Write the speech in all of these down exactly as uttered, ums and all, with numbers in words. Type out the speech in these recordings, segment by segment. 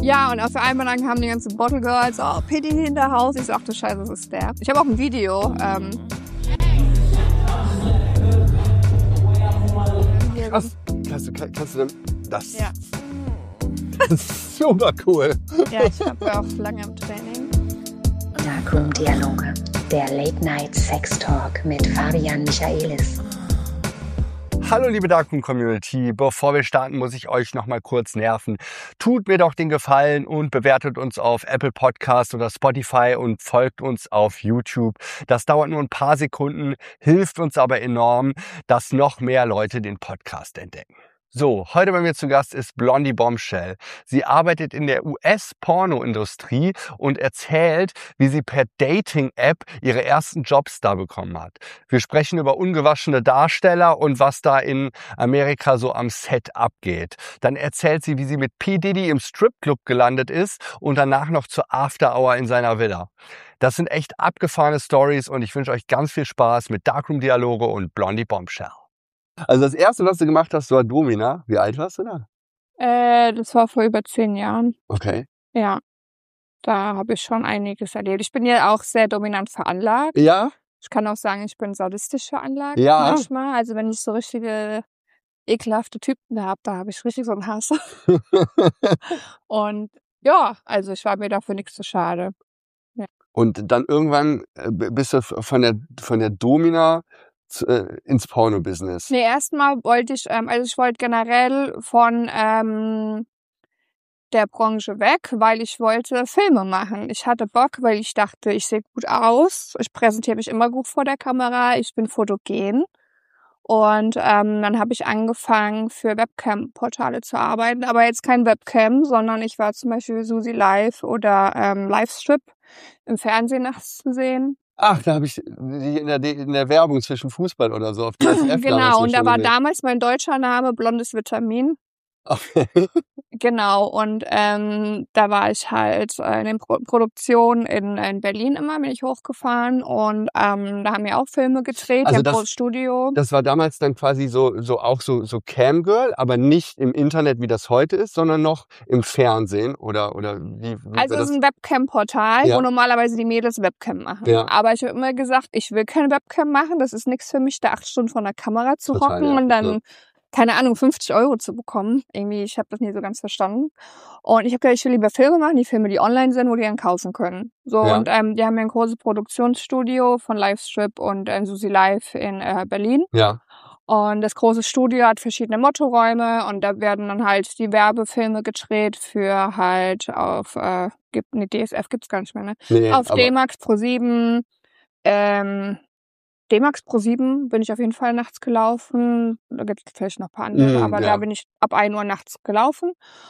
Ja, und auf einmal lang haben die ganzen Bottle Girls, oh, P. Diddy in der Haus. Ich so, ach du Scheiße, das ist der. Ich habe auch ein Video. Ähm, Krass. Kannst du, kannst du denn, das, ja. das ist super cool. Ja, ich war auch lange im Training. Darkroom Dialoge, der Late Night Sex Talk mit Fabian Michaelis. Hallo liebe Darkroom Community, bevor wir starten, muss ich euch noch mal kurz nerven. Tut mir doch den Gefallen und bewertet uns auf Apple Podcast oder Spotify und folgt uns auf YouTube. Das dauert nur ein paar Sekunden, hilft uns aber enorm, dass noch mehr Leute den Podcast entdecken. So, heute bei mir zu Gast ist Blondie Bombshell. Sie arbeitet in der U S-Porno-Industrie und erzählt, wie sie per Dating-App ihre ersten Jobs da bekommen hat. Wir sprechen über ungewaschene Darsteller und was da in Amerika so am Set abgeht. Dann erzählt sie, wie sie mit P. Diddy im Stripclub gelandet ist und danach noch zur After-Hour in seiner Villa. Das sind echt abgefahrene Stories und ich wünsche euch ganz viel Spaß mit Darkroom-Dialoge und Blondie Bombshell. Also das erste, was du gemacht hast, war Domina. Wie alt warst du da? Äh, das war vor über zehn Jahren. Okay. Ja, da habe ich schon einiges erlebt. Ich bin ja auch sehr dominant veranlagt. Ja? Ich kann auch sagen, ich bin sadistisch veranlagt Ja. manchmal. Also wenn ich so richtige ekelhafte Typen habe, da habe ich richtig so einen Hass. Und ja, also ich war mir dafür nichts zu schade. Ja. Und dann irgendwann äh, bist du von der, von der Domina zu, äh, ins Porno-Business. Nee, erstmal wollte ich, ähm, also ich wollte generell von ähm, der Branche weg, weil ich wollte Filme machen. Ich hatte Bock, weil ich dachte, ich sehe gut aus. Ich präsentiere mich immer gut vor der Kamera. Ich bin fotogen. Und ähm, dann habe ich angefangen, für Webcam-Portale zu arbeiten. Aber jetzt kein Webcam, sondern ich war zum Beispiel Susi Live oder ähm, Livstrip im Fernsehen nachts zu sehen. Ach, da habe ich die in der, in der Werbung zwischen Fußball oder so auf D S F Genau, und da war gesehen. damals mein deutscher Name Blondes Vitamin. Okay. Genau, und ähm, da war ich halt äh, in den Pro- Produktionen in, in Berlin immer, bin ich hochgefahren und ähm, da haben wir auch Filme gedreht, Also wir haben das- ein großes Studio. Das war damals dann quasi so, so auch so, so Camgirl, aber nicht im Internet, wie das heute ist, sondern noch im Fernsehen oder, oder wie, wie Also war es ist das? ein Webcam-Portal, Ja. wo normalerweise die Mädels Webcam machen. Ja. Aber ich habe immer gesagt, ich will keine Webcam machen, das ist nichts für mich, da acht Stunden vor der Kamera zu Total, hocken ja, und dann, ja. keine Ahnung, fünfzig Euro zu bekommen. Irgendwie, ich habe das nie so ganz verstanden. Und ich habe gesagt, ich will lieber Filme machen, die Filme, die online sind, wo die dann kaufen können. So, Ja. und ähm, die haben ja ein großes Produktionsstudio von Livestrip und äh, Susi Live in äh, Berlin. Ja. Und das große Studio hat verschiedene Mottoräume und da werden dann halt die Werbefilme gedreht für halt auf, äh, gibt, nee, D S F gibt's gar nicht mehr, ne? Nee, Auf aber- D-Max Pro sieben, ähm, D-Max Pro sieben bin ich auf jeden Fall nachts gelaufen. Da gibt es vielleicht noch ein paar andere, Mm, aber ja. da bin ich ab ein Uhr nachts gelaufen.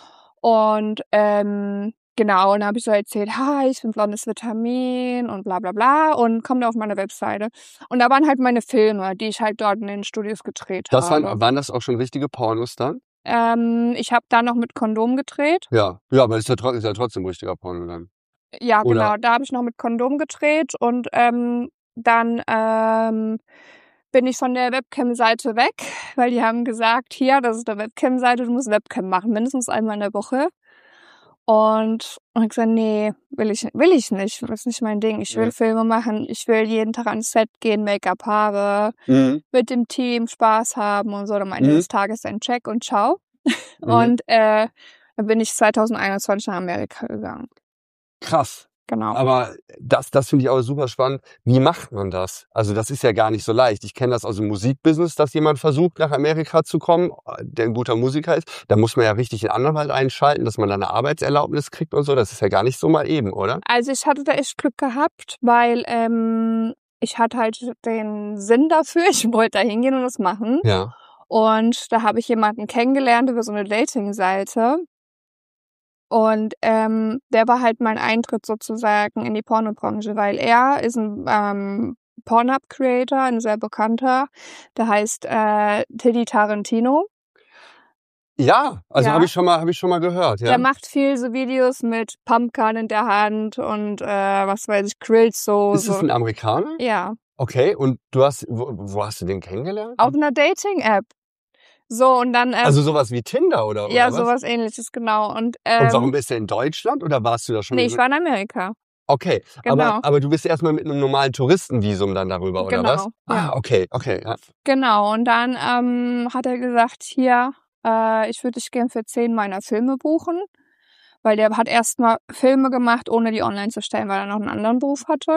Und ähm, genau, und da habe ich so erzählt, hi, ich bin blondes Vitamin und bla bla bla und komm da auf meine Webseite. Und da waren halt meine Filme, die ich halt dort in den Studios gedreht Das habe. waren, waren das auch schon richtige Pornos dann? Ähm, ich habe da noch mit Kondom gedreht. Ja. Ja, aber ist ja, tro- ist ja trotzdem richtiger Porno dann. Ja, Oder- genau, da habe ich noch mit Kondom gedreht und ähm, dann ähm, bin ich von der Webcam-Seite weg, weil die haben gesagt, hier, das ist eine Webcam-Seite, du musst Webcam machen, mindestens einmal in der Woche. Und ich habe gesagt, nee, will ich, will ich nicht, das ist nicht mein Ding. Ich will Ja. Filme machen, ich will jeden Tag ans Set gehen, Make-up, Haare, Mhm. mit dem Team Spaß haben und so. Am Ende Mhm. des Tages ein Check und ciao. Mhm. Und äh, dann bin ich zwanzig einundzwanzig nach Amerika gegangen. Krass. Genau. Aber das, das finde ich auch super spannend. Wie macht man das? Also das ist ja gar nicht so leicht. Ich kenne das aus dem Musikbusiness, dass jemand versucht, nach Amerika zu kommen, der ein guter Musiker ist. Da muss man ja richtig einen Anwalt einschalten, dass man dann eine Arbeitserlaubnis kriegt und so. Das ist ja gar nicht so mal eben, oder? Also ich hatte da echt Glück gehabt, weil ähm, ich hatte halt den Sinn dafür. Ich wollte da hingehen und das machen. Ja. Und da habe ich jemanden kennengelernt über so eine Dating-Seite. Und ähm, der war halt mein Eintritt sozusagen in die Pornobranche, weil er ist ein ähm, Pornhub-Creator, ein sehr bekannter. Der heißt äh, Tiddy Tarantino. Ja, also Ja. habe ich schon mal, habe ich schon mal gehört. Ja. Der macht viel so Videos mit Pumpgun in der Hand und äh, was weiß ich, Grillsoße. Ist es ein Amerikaner? Ja, Okay. Und du hast, wo, wo hast du den kennengelernt? auf einer Dating-App. So, und dann... Ähm, also sowas wie Tinder oder, oder ja, was? sowas Ähnliches, genau. Und, ähm, und warum bist du in Deutschland oder warst du da schon? Nee, ich war in Amerika. Okay, genau. aber, aber du bist erstmal mit einem normalen Touristenvisum dann darüber, oder genau, was? Ja. Ah, okay, okay. Ja. Genau, und dann ähm, hat er gesagt, hier, äh, ich würde dich gern für zehn meiner Filme buchen, weil der hat erstmal Filme gemacht, ohne die online zu stellen, weil er noch einen anderen Beruf hatte.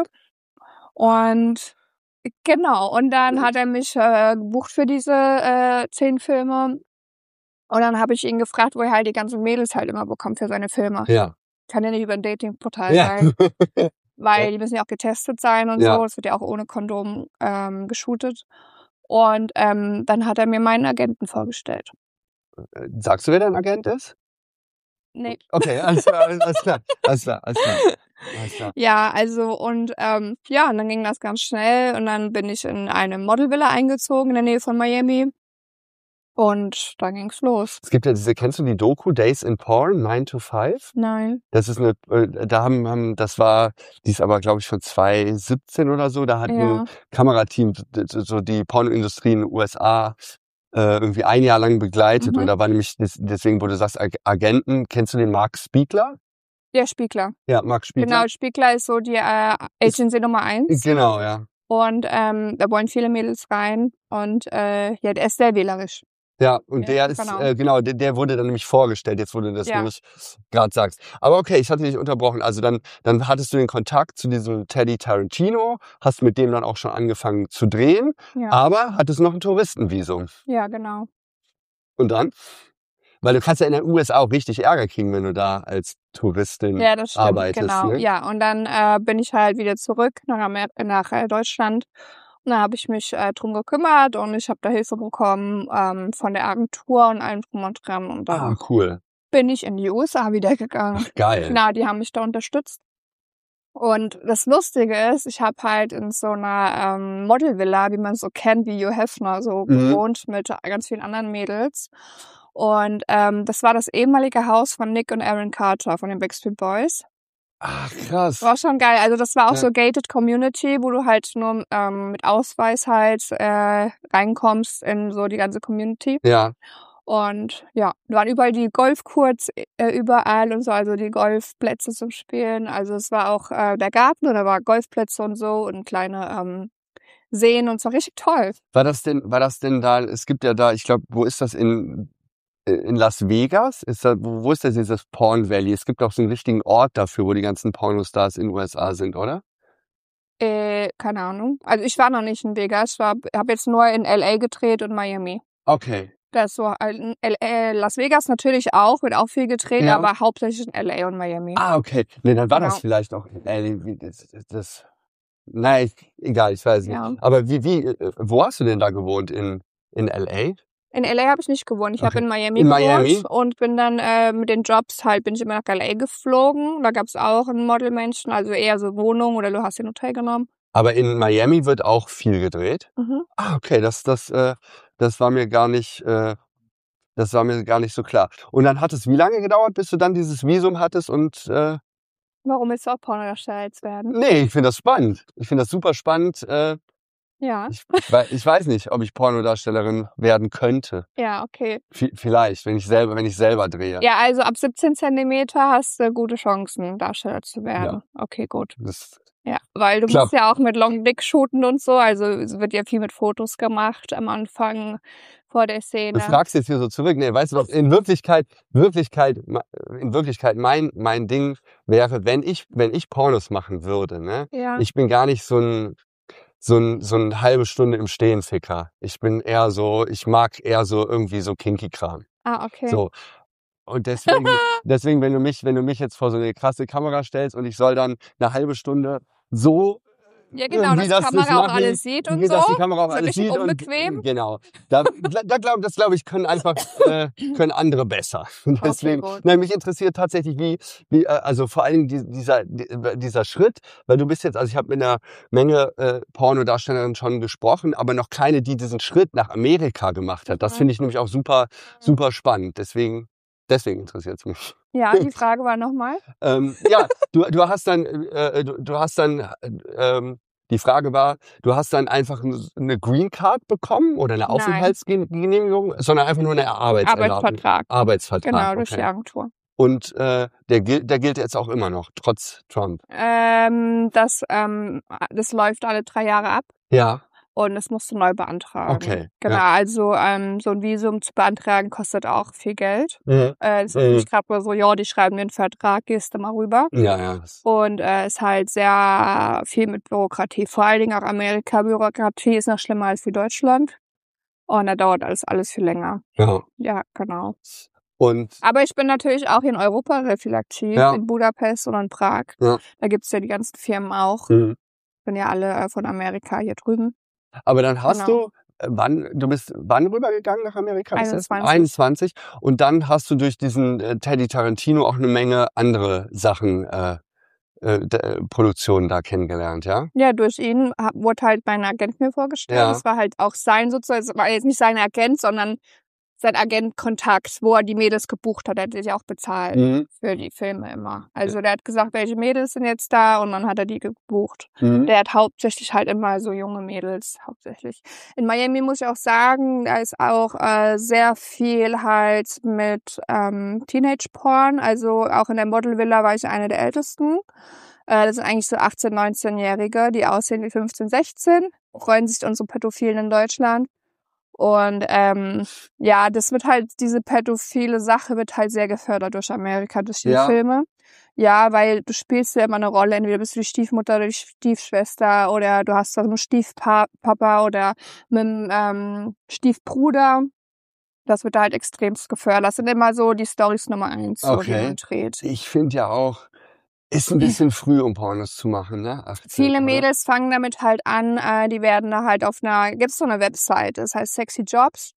Und genau, und dann hat er mich äh, gebucht für diese äh, zehn Filme. Und dann habe ich ihn gefragt, wo er halt die ganzen Mädels halt immer bekommt für seine Filme. Ja. Kann ja nicht über ein Datingportal Ja. sein, weil Ja. die müssen ja auch getestet sein und Ja. so. Es wird ja auch ohne Kondom ähm, geshootet. Und ähm, dann hat er mir meinen Agenten vorgestellt. Äh, Sagst du, wer dein Agent ist? Nee. Okay, alles klar, alles klar, alles klar, alles klar. Alles klar. Ja, also und ähm, ja, und dann ging das ganz schnell und dann bin ich in eine Modelvilla eingezogen in der Nähe von Miami. Und dann ging's los. Es gibt ja diese, kennst du die Doku Days in Porn, nine to five? Nein. Das ist eine, äh, da haben, haben das war, die ist aber glaube ich von zwanzig siebzehn oder so, da hat Ja. ein Kamerateam d- d- so die Pornoindustrie in den U S A äh, irgendwie ein Jahr lang begleitet. Mhm. Und da war nämlich, des- deswegen, wo du sagst, Ag- Agenten, kennst du den Mark Spiegler? Der Spiegler. Ja, Mark Spiegler. Genau, Spiegler ist so die äh, Agency Nummer eins. Genau, ja. Und ähm, da wollen viele Mädels rein. Und äh, ja, der ist sehr wählerisch. Ja, und Ja, der ist, genau. äh, genau, der, der wurde dann nämlich vorgestellt, jetzt wo du das Ja. nämlich gerade sagst. Aber okay, ich hatte dich unterbrochen. Also dann, dann hattest du den Kontakt zu diesem Teddy Tarantino, hast mit dem dann auch schon angefangen zu drehen, Ja, aber hattest noch ein Touristenvisum. ja, genau. Und dann? Weil du kannst ja in den U S A auch richtig Ärger kriegen, wenn du da als Touristin Ja, das stimmt, arbeitest. genau. Ne? Ja, und dann äh, bin ich halt wieder zurück nach, Amer nach äh, Deutschland. Und da habe ich mich äh, drum gekümmert und ich habe da Hilfe bekommen ähm, von der Agentur und allem drum und dran. Und dann Ah, cool. bin ich in die U S A wieder gegangen. Ach, geil. Genau, die haben mich da unterstützt. Und das Lustige ist, ich habe halt in so einer ähm, Modelvilla, wie man so kennt, wie Hugh Hefner, so Mhm. gewohnt mit ganz vielen anderen Mädels. Und ähm, das war das ehemalige Haus von Nick und Aaron Carter von den Backstreet Boys. Ach, krass. War schon geil. Also das war auch Ja. so gated Community, wo du halt nur ähm, mit Ausweis halt äh, reinkommst in so die ganze Community. Ja. Und ja, da waren überall die Golfcourts äh, überall und so, also die Golfplätze zum Spielen. Also es war auch äh, der Garten und da war Golfplätze und so und kleine ähm, Seen und es war richtig toll. War das denn, war das denn da, es gibt ja da, ich glaube, wo ist das in, in Las Vegas? Ist da, wo wo ist das dieses Porn Valley? Es gibt auch so einen richtigen Ort dafür, wo die ganzen Pornostars in den U S A sind, oder? Äh, keine Ahnung. Also ich war noch nicht in Vegas, ich war, habe jetzt nur in L A gedreht und Miami. Okay. Das ist so in L A, Las Vegas natürlich auch, wird auch viel gedreht, Ja. aber hauptsächlich in L A und Miami. Ah, okay. Nee, dann war das Genau. vielleicht auch, äh, wie- das, das, nein, egal, ich weiß nicht. Ja. Aber wie, wie, äh, wo hast du denn da gewohnt? In, in L A? In L A habe ich nicht gewohnt. Ich habe Okay. in Miami In gewohnt Miami? und bin dann äh, mit den Jobs halt, bin ich immer nach L A geflogen. Da gab's auch einen Modelmenschen, also eher so Wohnung oder du hast dir ein Hotel genommen. Aber in Miami wird auch viel gedreht? Mhm. Ah, okay, das, das, äh, das war mir gar nicht, äh, das war mir gar nicht so klar. Und dann hat es wie lange gedauert, bis du dann dieses Visum hattest und, äh, Warum willst du auch Pornodarsteller jetzt werden? nee, ich finde das spannend. Ich finde das super spannend. Äh, Ja, ich, ich, wei- ich weiß nicht, ob ich Pornodarstellerin werden könnte. ja, okay. V vielleicht, wenn ich selber, wenn ich selber drehe. Ja, also ab siebzehn Zentimeter hast du gute Chancen, Darsteller zu werden. Okay, gut. Das, Ja, weil du Klar. musst ja auch mit Long Dick shooten und so. Also es wird ja viel mit Fotos gemacht am Anfang vor der Szene. du fragst jetzt hier so zurück. Nee, weißt du was? In Wirklichkeit, Wirklichkeit, in Wirklichkeit, mein, mein Ding wäre, wenn ich, wenn ich Pornos machen würde, ne? Ja. Ich bin gar nicht so ein, so ein, so ein halbe Stunde im Stehen Ficker. Ich bin eher so, ich mag eher so irgendwie so Kinky-Kram. Ah, okay. So. Und deswegen, deswegen, wenn du mich, wenn du mich jetzt vor so eine krasse Kamera stellst und ich soll dann eine halbe Stunde so Ja, genau, irgendwie dass das- die das Kamera auch machen, alles sieht und wie das so. die Kamera auch So alles richtig sieht unbequem. und genau. Da, da glaube das glaube ich können einfach äh, können andere besser. Und Okay, deswegen, gut. nein, mich interessiert tatsächlich wie wie äh, also vor allem die, dieser die, dieser Schritt, weil du bist jetzt, also ich habe mit einer Menge äh, Pornodarstellerinnen schon gesprochen, aber noch keine, die diesen Schritt nach Amerika gemacht hat. Das Mhm. finde ich nämlich auch super super spannend. Deswegen deswegen interessiert es mich. Ja, die Frage war nochmal. Ähm, ja, du, du hast dann, äh, du, du hast dann, ähm, Die Frage war, du hast dann einfach eine Green Card bekommen oder eine Nein. Aufenthaltsgenehmigung, sondern einfach nur eine Arbeitserlaubnis. Arbeitsvertrag. Arbeitsvertrag. Genau, durch okay. die Agentur. Und äh, der gilt, der gilt jetzt auch immer noch, trotz Trump. Ähm, das, ähm, das läuft alle drei Jahre ab Ja, und es musst du neu beantragen. okay. Genau, Ja. also ähm, so ein Visum zu beantragen kostet auch viel Geld. Mhm. Äh, das ist Mhm. nicht gerade mal so, ja, die schreiben mir einen Vertrag, gehst du mal rüber. Ja, ja. das- Und äh, ist halt sehr viel mit Bürokratie. Vor allen Dingen auch Amerika. Bürokratie ist noch schlimmer als wie Deutschland. Und da dauert alles, alles viel länger. Ja. Ja, genau. Und Aber ich bin natürlich auch hier in Europa sehr viel aktiv, Ja. in Budapest und in Prag. Ja. Da gibt's ja die ganzen Firmen auch. mhm. Sind ja alle äh, von Amerika hier drüben. aber dann hast Genau. du, äh, wann, du bist wann rübergegangen nach Amerika? das erste Mal? einundzwanzig. einundzwanzig. Und dann hast du durch diesen äh, Teddy Tarantino auch eine Menge andere Sachen, äh, äh, d- äh, Produktionen da kennengelernt, ja? Ja, durch ihn hab, wurde halt mein Agent mir vorgestellt. Ja. Das war halt auch sein sozusagen, es war jetzt nicht sein Agent, sondern sein Agent-Kontakt, wo er die Mädels gebucht hat. Er hat sich auch bezahlt Mhm. für die Filme immer. Also der hat gesagt, welche Mädels sind jetzt da und dann hat er die gebucht. Mhm. Der hat hauptsächlich halt immer so junge Mädels, hauptsächlich. In Miami muss ich auch sagen, da ist auch äh, sehr viel halt mit ähm, Teenage-Porn. Also auch in der Model-Villa war ich eine der Ältesten. Äh, das sind eigentlich so achtzehn-, neunzehnjährige, die aussehen wie fünfzehn-, sechzehn. Freuen sich unsere Pädophilen in Deutschland. Und ähm, ja, das wird halt, diese pädophile Sache wird halt sehr gefördert durch Amerika, durch die Ja. Filme. Ja, weil du spielst ja immer eine Rolle, entweder bist du die Stiefmutter oder die Stiefschwester oder du hast das mit dem Stiefpapa oder mit dem ähm, Stiefbruder. Das wird halt extremst gefördert. Das sind immer so die Storys Nummer eins, so, die Okay. man dreht. Ich finde ja auch, ist ein bisschen früh, um Pornos zu machen, ne? achtzehn, Viele oder? Mädels fangen damit halt an, äh, die werden da halt auf einer, gibt's so eine Website, das heißt Sexy Jobs.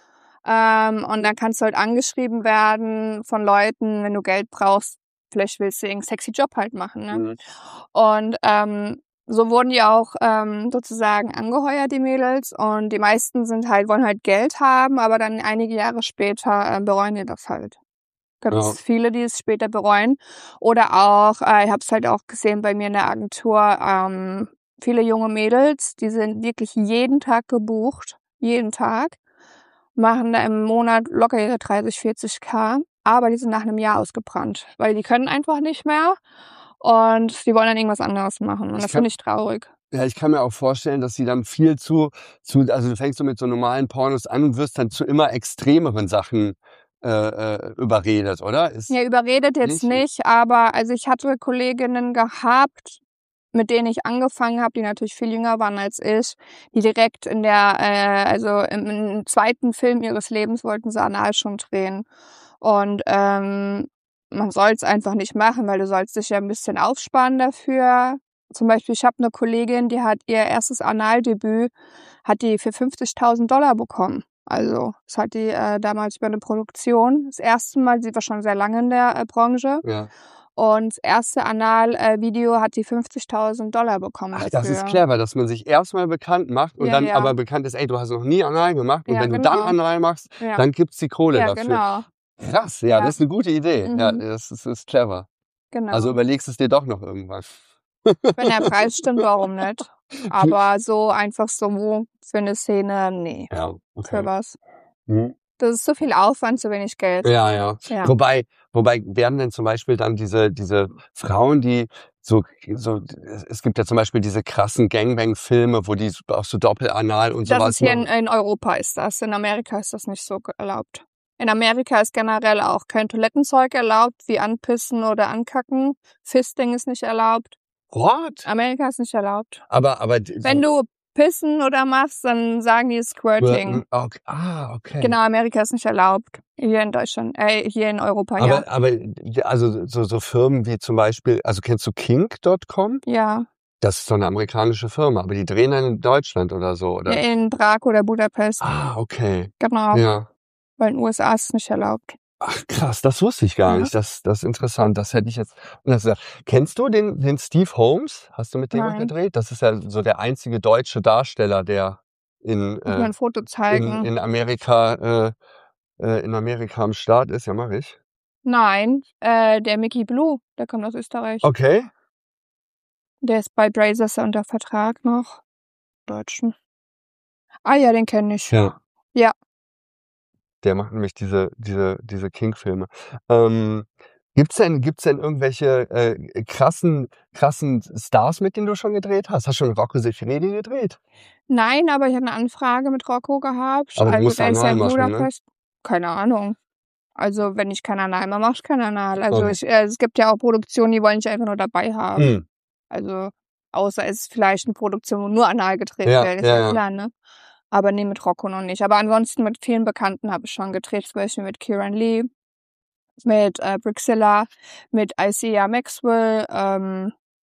Ähm, und dann kannst du halt angeschrieben werden von Leuten, wenn du Geld brauchst, vielleicht willst du irgendeinen sexy Job halt machen, ne? Mhm. Und ähm, so wurden die auch ähm, sozusagen angeheuert, die Mädels. Und die meisten sind halt, wollen halt Geld haben, aber dann einige Jahre später äh, bereuen die das halt. Gibt es Ja. viele, die es später bereuen. Oder auch, äh, ich habe es halt auch gesehen bei mir in der Agentur, ähm, viele junge Mädels, die sind wirklich jeden Tag gebucht, jeden Tag, machen da im Monat locker ihre dreißig, vierzig K, aber die sind nach einem Jahr ausgebrannt, weil die können einfach nicht mehr und die wollen dann irgendwas anderes machen. Und Ich das kann- finde ich traurig. Ja, ich kann mir auch vorstellen, dass sie dann viel zu, zu, also du fängst so mit so normalen Pornos an und wirst dann zu immer extremeren Sachen äh, äh, überredet, oder? Ist, Ja, überredet jetzt Nicht? nicht, aber also ich hatte Kolleginnen gehabt, mit denen ich angefangen habe, die natürlich viel jünger waren als ich, die direkt in der, äh, also im, im zweiten Film ihres Lebens wollten sie anal schon drehen. Und ähm, man soll es einfach nicht machen, weil du sollst dich ja ein bisschen aufsparen dafür. Zum Beispiel, ich habe eine Kollegin, die hat ihr erstes Analdebüt, hat die für fünfzigtausend Dollar bekommen. Also das hat die äh, damals über eine Produktion. Das erste Mal, sie war schon sehr lange in der äh, Branche. ja. Und das erste Anal-Video hat die fünfzigtausend Dollar bekommen Ach, dafür. das ist clever, dass man sich erstmal bekannt macht und Ja, dann ja. aber bekannt ist, ey, du hast noch nie Anal gemacht und Ja, wenn du genau. dann Anal machst, Ja, dann gibt's die Kohle ja dafür. genau. Krass, ja, Ja. das ist eine gute Idee. Mhm. Ja, das ist, das ist clever. genau. Also überlegst es dir doch noch irgendwann. Wenn der Preis stimmt, warum nicht? Aber so einfach so für eine Szene, nee. Ja, Für okay. was? Hm. Das ist so viel Aufwand, so wenig Geld. Ja, ja. Ja. Wobei, wobei werden denn zum Beispiel dann diese, diese Frauen, die so, so, es gibt ja zum Beispiel diese krassen Gangbang-Filme, wo die auch so Doppelanal und Das sowas ist hier in, machen. in Europa ist das. In Amerika ist das nicht so ge- erlaubt. In Amerika ist generell auch kein Toilettenzeug erlaubt, wie Anpissen oder Ankacken. Fisting ist nicht erlaubt. What? Amerika ist nicht erlaubt. Aber, aber. Wenn du pissen oder machst, dann sagen die Squirting. Okay. Ah, okay. Genau, Amerika ist nicht erlaubt. Hier in Deutschland, äh, hier in Europa, Aber, ja. aber, also, so, so Firmen wie zum Beispiel, also kennst du Kink Punkt com? Ja, Das ist so eine amerikanische Firma, aber die drehen dann in Deutschland oder so, oder? ja, in Prag oder Budapest. Ah, okay. Genau, Ja. weil in den U S A ist es nicht erlaubt. Ach krass, das wusste ich gar Ja. nicht. Das, das ist interessant. Das hätte ich jetzt. Das, kennst du den, den Steve Holmes? Hast du mit dem Nein. gedreht? Das ist ja so der einzige deutsche Darsteller, der in, Muss mir äh, ein Foto in, zeigen. in Amerika äh, äh, in Amerika am Start ist. Ja, mach ich. Nein, äh, der Mickey Blue, der kommt aus Österreich. Okay. Der ist bei Brazers unter Vertrag noch. Deutschen. Ah ja, den kenne ich. Ja. Ja. Der macht nämlich diese, diese, diese King-Filme. Ähm, gibt's denn, gibt's denn irgendwelche äh, krassen, krassen Stars, mit denen du schon gedreht hast? Hast du schon Rocco Siffredi gedreht? Nein, aber ich habe eine Anfrage mit Rocco gehabt. Aber du also musst der ist ja in Anal machen, ne? Budapest. Keine Ahnung. Also wenn ich kein Anal mehr mache, ich kein Anal. Also Okay. ich, äh, es gibt ja auch Produktionen, die wollen ich einfach nur dabei haben. Hm. Also außer es ist vielleicht eine Produktion, wo nur Anal gedreht Ja, wird, ist ja, ja ja. klar, ne? Aber nee, mit Rocco noch nicht. Aber ansonsten mit vielen Bekannten habe ich schon gedreht, zum Beispiel mit Kieran Lee, mit äh, Brixilla, mit Isaiah Maxwell, ähm,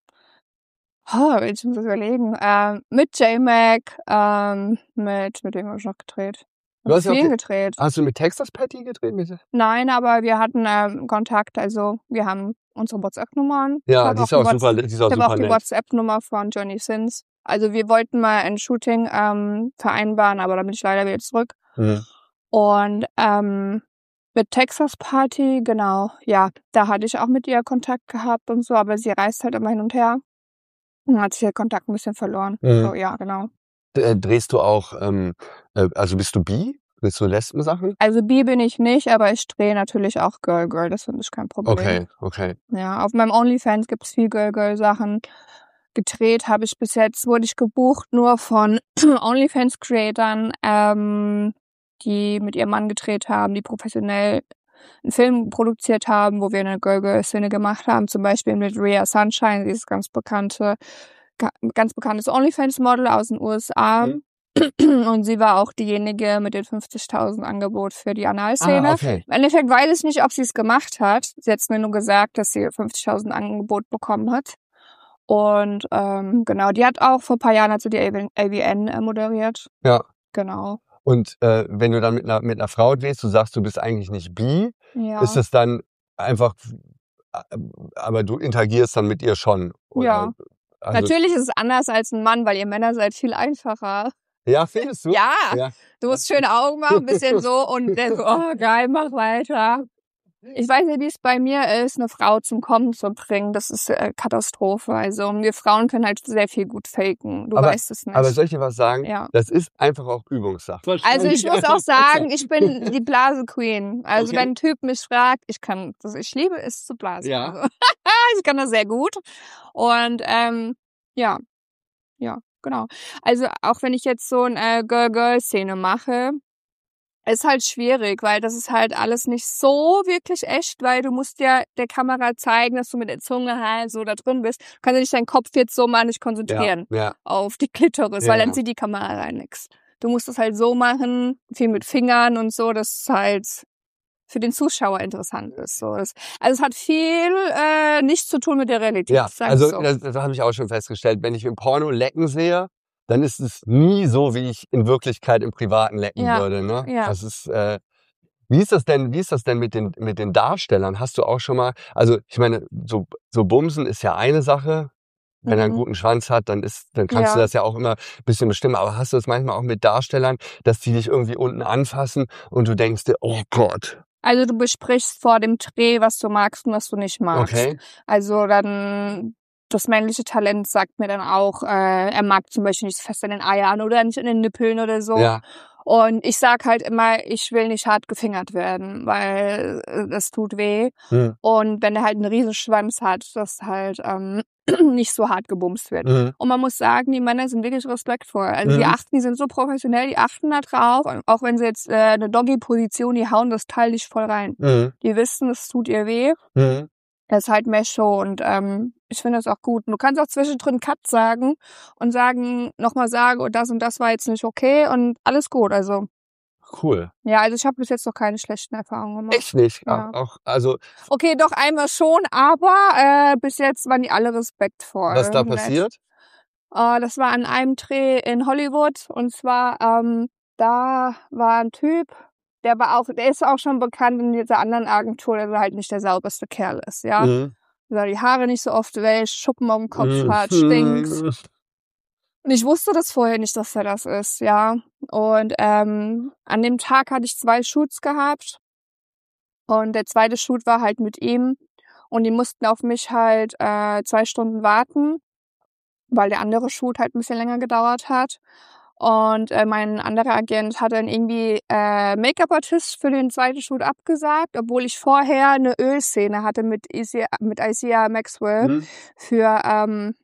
oh, ich muss überlegen, ähm, mit J-Mac, ähm, mit, mit wem habe ich noch gedreht? Du Mit hast ja auch vielen ge- gedreht. Hast du mit Texas Patty gedreht? Mit? Nein, aber wir hatten ähm, Kontakt, also wir haben unsere WhatsApp-Nummern. Ich Ja, hab die ist die auch Whats- super, die ist auch Ich habe super auch die nett. WhatsApp-Nummer von Johnny Sins. Also wir wollten mal ein Shooting ähm, vereinbaren, aber da bin ich leider wieder zurück. Mhm. Und ähm, mit Texas Party, genau, ja, da hatte ich auch mit ihr Kontakt gehabt und so, aber sie reist halt immer hin und her. Und dann hat sich der Kontakt ein bisschen verloren. Mhm. So, ja, genau. D- äh, Drehst du auch, ähm, äh, also bist du bi? Drehst du Lesben-Sachen? Also bi bin ich nicht, aber ich drehe natürlich auch Girl Girl, das finde ich kein Problem. Okay, okay. Ja, auf meinem OnlyFans gibt's viel Girl Girl Sachen. Gedreht habe ich bis jetzt, wurde ich gebucht nur von OnlyFans-Creatern, ähm, die mit ihrem Mann gedreht haben, die professionell einen Film produziert haben, wo wir eine Girl Girl Szene gemacht haben, zum Beispiel mit Rhea Sunshine, dieses ganz bekannte, ga- ganz bekanntes OnlyFans-Model aus den U S A. Mhm. Und sie war auch diejenige mit den fünfzigtausend Angebot für die Analszene. Ah, okay. Im Endeffekt weiß ich nicht, ob sie es gemacht hat. Sie hat mir nur gesagt, dass sie fünfzigtausend Angebot bekommen hat. Und ähm, genau, die hat auch vor ein paar Jahren also die A V N äh, moderiert. Ja. Genau. Und äh, wenn du dann mit einer, mit einer Frau drehst, du sagst, du bist eigentlich nicht bi, Ja. ist es dann einfach, äh, aber du interagierst dann mit ihr schon? Oder? Ja. Also, Natürlich ist es anders als ein Mann, weil ihr Männer seid viel einfacher. ja, findest du? Ja, Ja. du musst schöne Augen machen, ein bisschen so und der so, oh geil, mach weiter. Ich weiß nicht, wie es bei mir ist, eine Frau zum Kommen zu bringen. Das ist äh, Katastrophe. Also wir Frauen können halt sehr viel gut faken. Du Aber- weißt es nicht. Aber soll ich dir was sagen? Ja. Das ist einfach auch Übungssache. Also ich muss auch sagen, ich bin die Blase-Queen. Also Okay. wenn ein Typ mich fragt, ich kann, das ich liebe es zu blasen. Ja. Also, ich kann das sehr gut. Und ähm, ja, ja, genau. Also auch wenn ich jetzt so eine äh, Girl-Girl-Szene mache, ist halt schwierig, weil das ist halt alles nicht so wirklich echt, weil du musst ja der Kamera zeigen, dass du mit der Zunge halt so da drin bist. Du kannst ja nicht deinen Kopf jetzt so mal nicht konzentrieren Ja, ja. auf die Klitoris, Ja, weil dann ja. sieht die Kamera rein nix. Du musst das halt so machen, viel mit Fingern und so, dass es halt für den Zuschauer interessant ist. So, das, also es hat viel äh, nichts zu tun mit der Realität. Ja, sag ich also so. das, das habe ich auch schon festgestellt. Wenn ich im Porno lecken sehe, dann ist es nie so, wie ich in Wirklichkeit im Privaten lecken Ja, würde. Ne? ja. Das ist, äh, wie ist das denn, wie ist das denn mit den, mit den Darstellern? Hast du auch schon mal, also ich meine, so, so Bumsen ist ja eine Sache. Wenn er einen Mhm. guten Schwanz hat, dann ist, dann kannst Ja. du das ja auch immer ein bisschen bestimmen. Aber hast du das manchmal auch mit Darstellern, dass die dich irgendwie unten anfassen und du denkst dir, oh Gott. Also du besprichst vor dem Dreh, was du magst und was du nicht magst. Okay. Also dann das männliche Talent sagt mir dann auch, äh, er mag zum Beispiel nicht so fest an den Eiern oder nicht an den Nippeln oder so. Ja. Und ich sag halt immer, ich will nicht hart gefingert werden, weil äh, das tut weh. Hm. Und wenn er halt einen Riesenschwanz hat, dass halt ähm, nicht so hart gebumst wird. Mhm. Und man muss sagen, die Männer sind wirklich respektvoll. Also die Mhm. achten, die sind so professionell, die achten da drauf. Und auch wenn sie jetzt äh, eine Doggy-Position, die hauen das Teil nicht voll rein. Mhm. Die wissen, es tut ihr weh. Mhm. Das ist halt mehr Show und ähm, ich finde das auch gut. Und du kannst auch zwischendrin Cut sagen und sagen, nochmal sagen, oh, das und das war jetzt nicht okay und alles gut. Also Cool. ja, also ich habe bis jetzt noch keine schlechten Erfahrungen gemacht. Echt nicht. Ja. Auch, auch, also, Okay, doch einmal schon, aber äh, bis jetzt waren die alle respektvoll. was da Nett. passiert? Äh, das war an einem Dreh in Hollywood und zwar ähm, da war ein Typ, der war auch, der ist auch schon bekannt in dieser anderen Agentur, dass er halt nicht der sauberste Kerl ist, ja. Mhm. Dass er die Haare nicht so oft wäscht, Schuppen auf dem Kopf Mhm. hat, stinkt. Und ich wusste das vorher nicht, dass er das ist, ja. Und ähm, an dem Tag hatte ich zwei Shoots gehabt. Und der zweite Shoot war halt mit ihm. Und die mussten auf mich halt äh, zwei Stunden warten. weil der andere Shoot halt ein bisschen länger gedauert hat. Und äh, mein anderer Agent hat dann irgendwie äh, Make-up-Artist für den zweiten Shoot abgesagt, obwohl ich vorher eine Ölszene hatte mit Isia, mit Isia Maxwell Mhm. für ähm,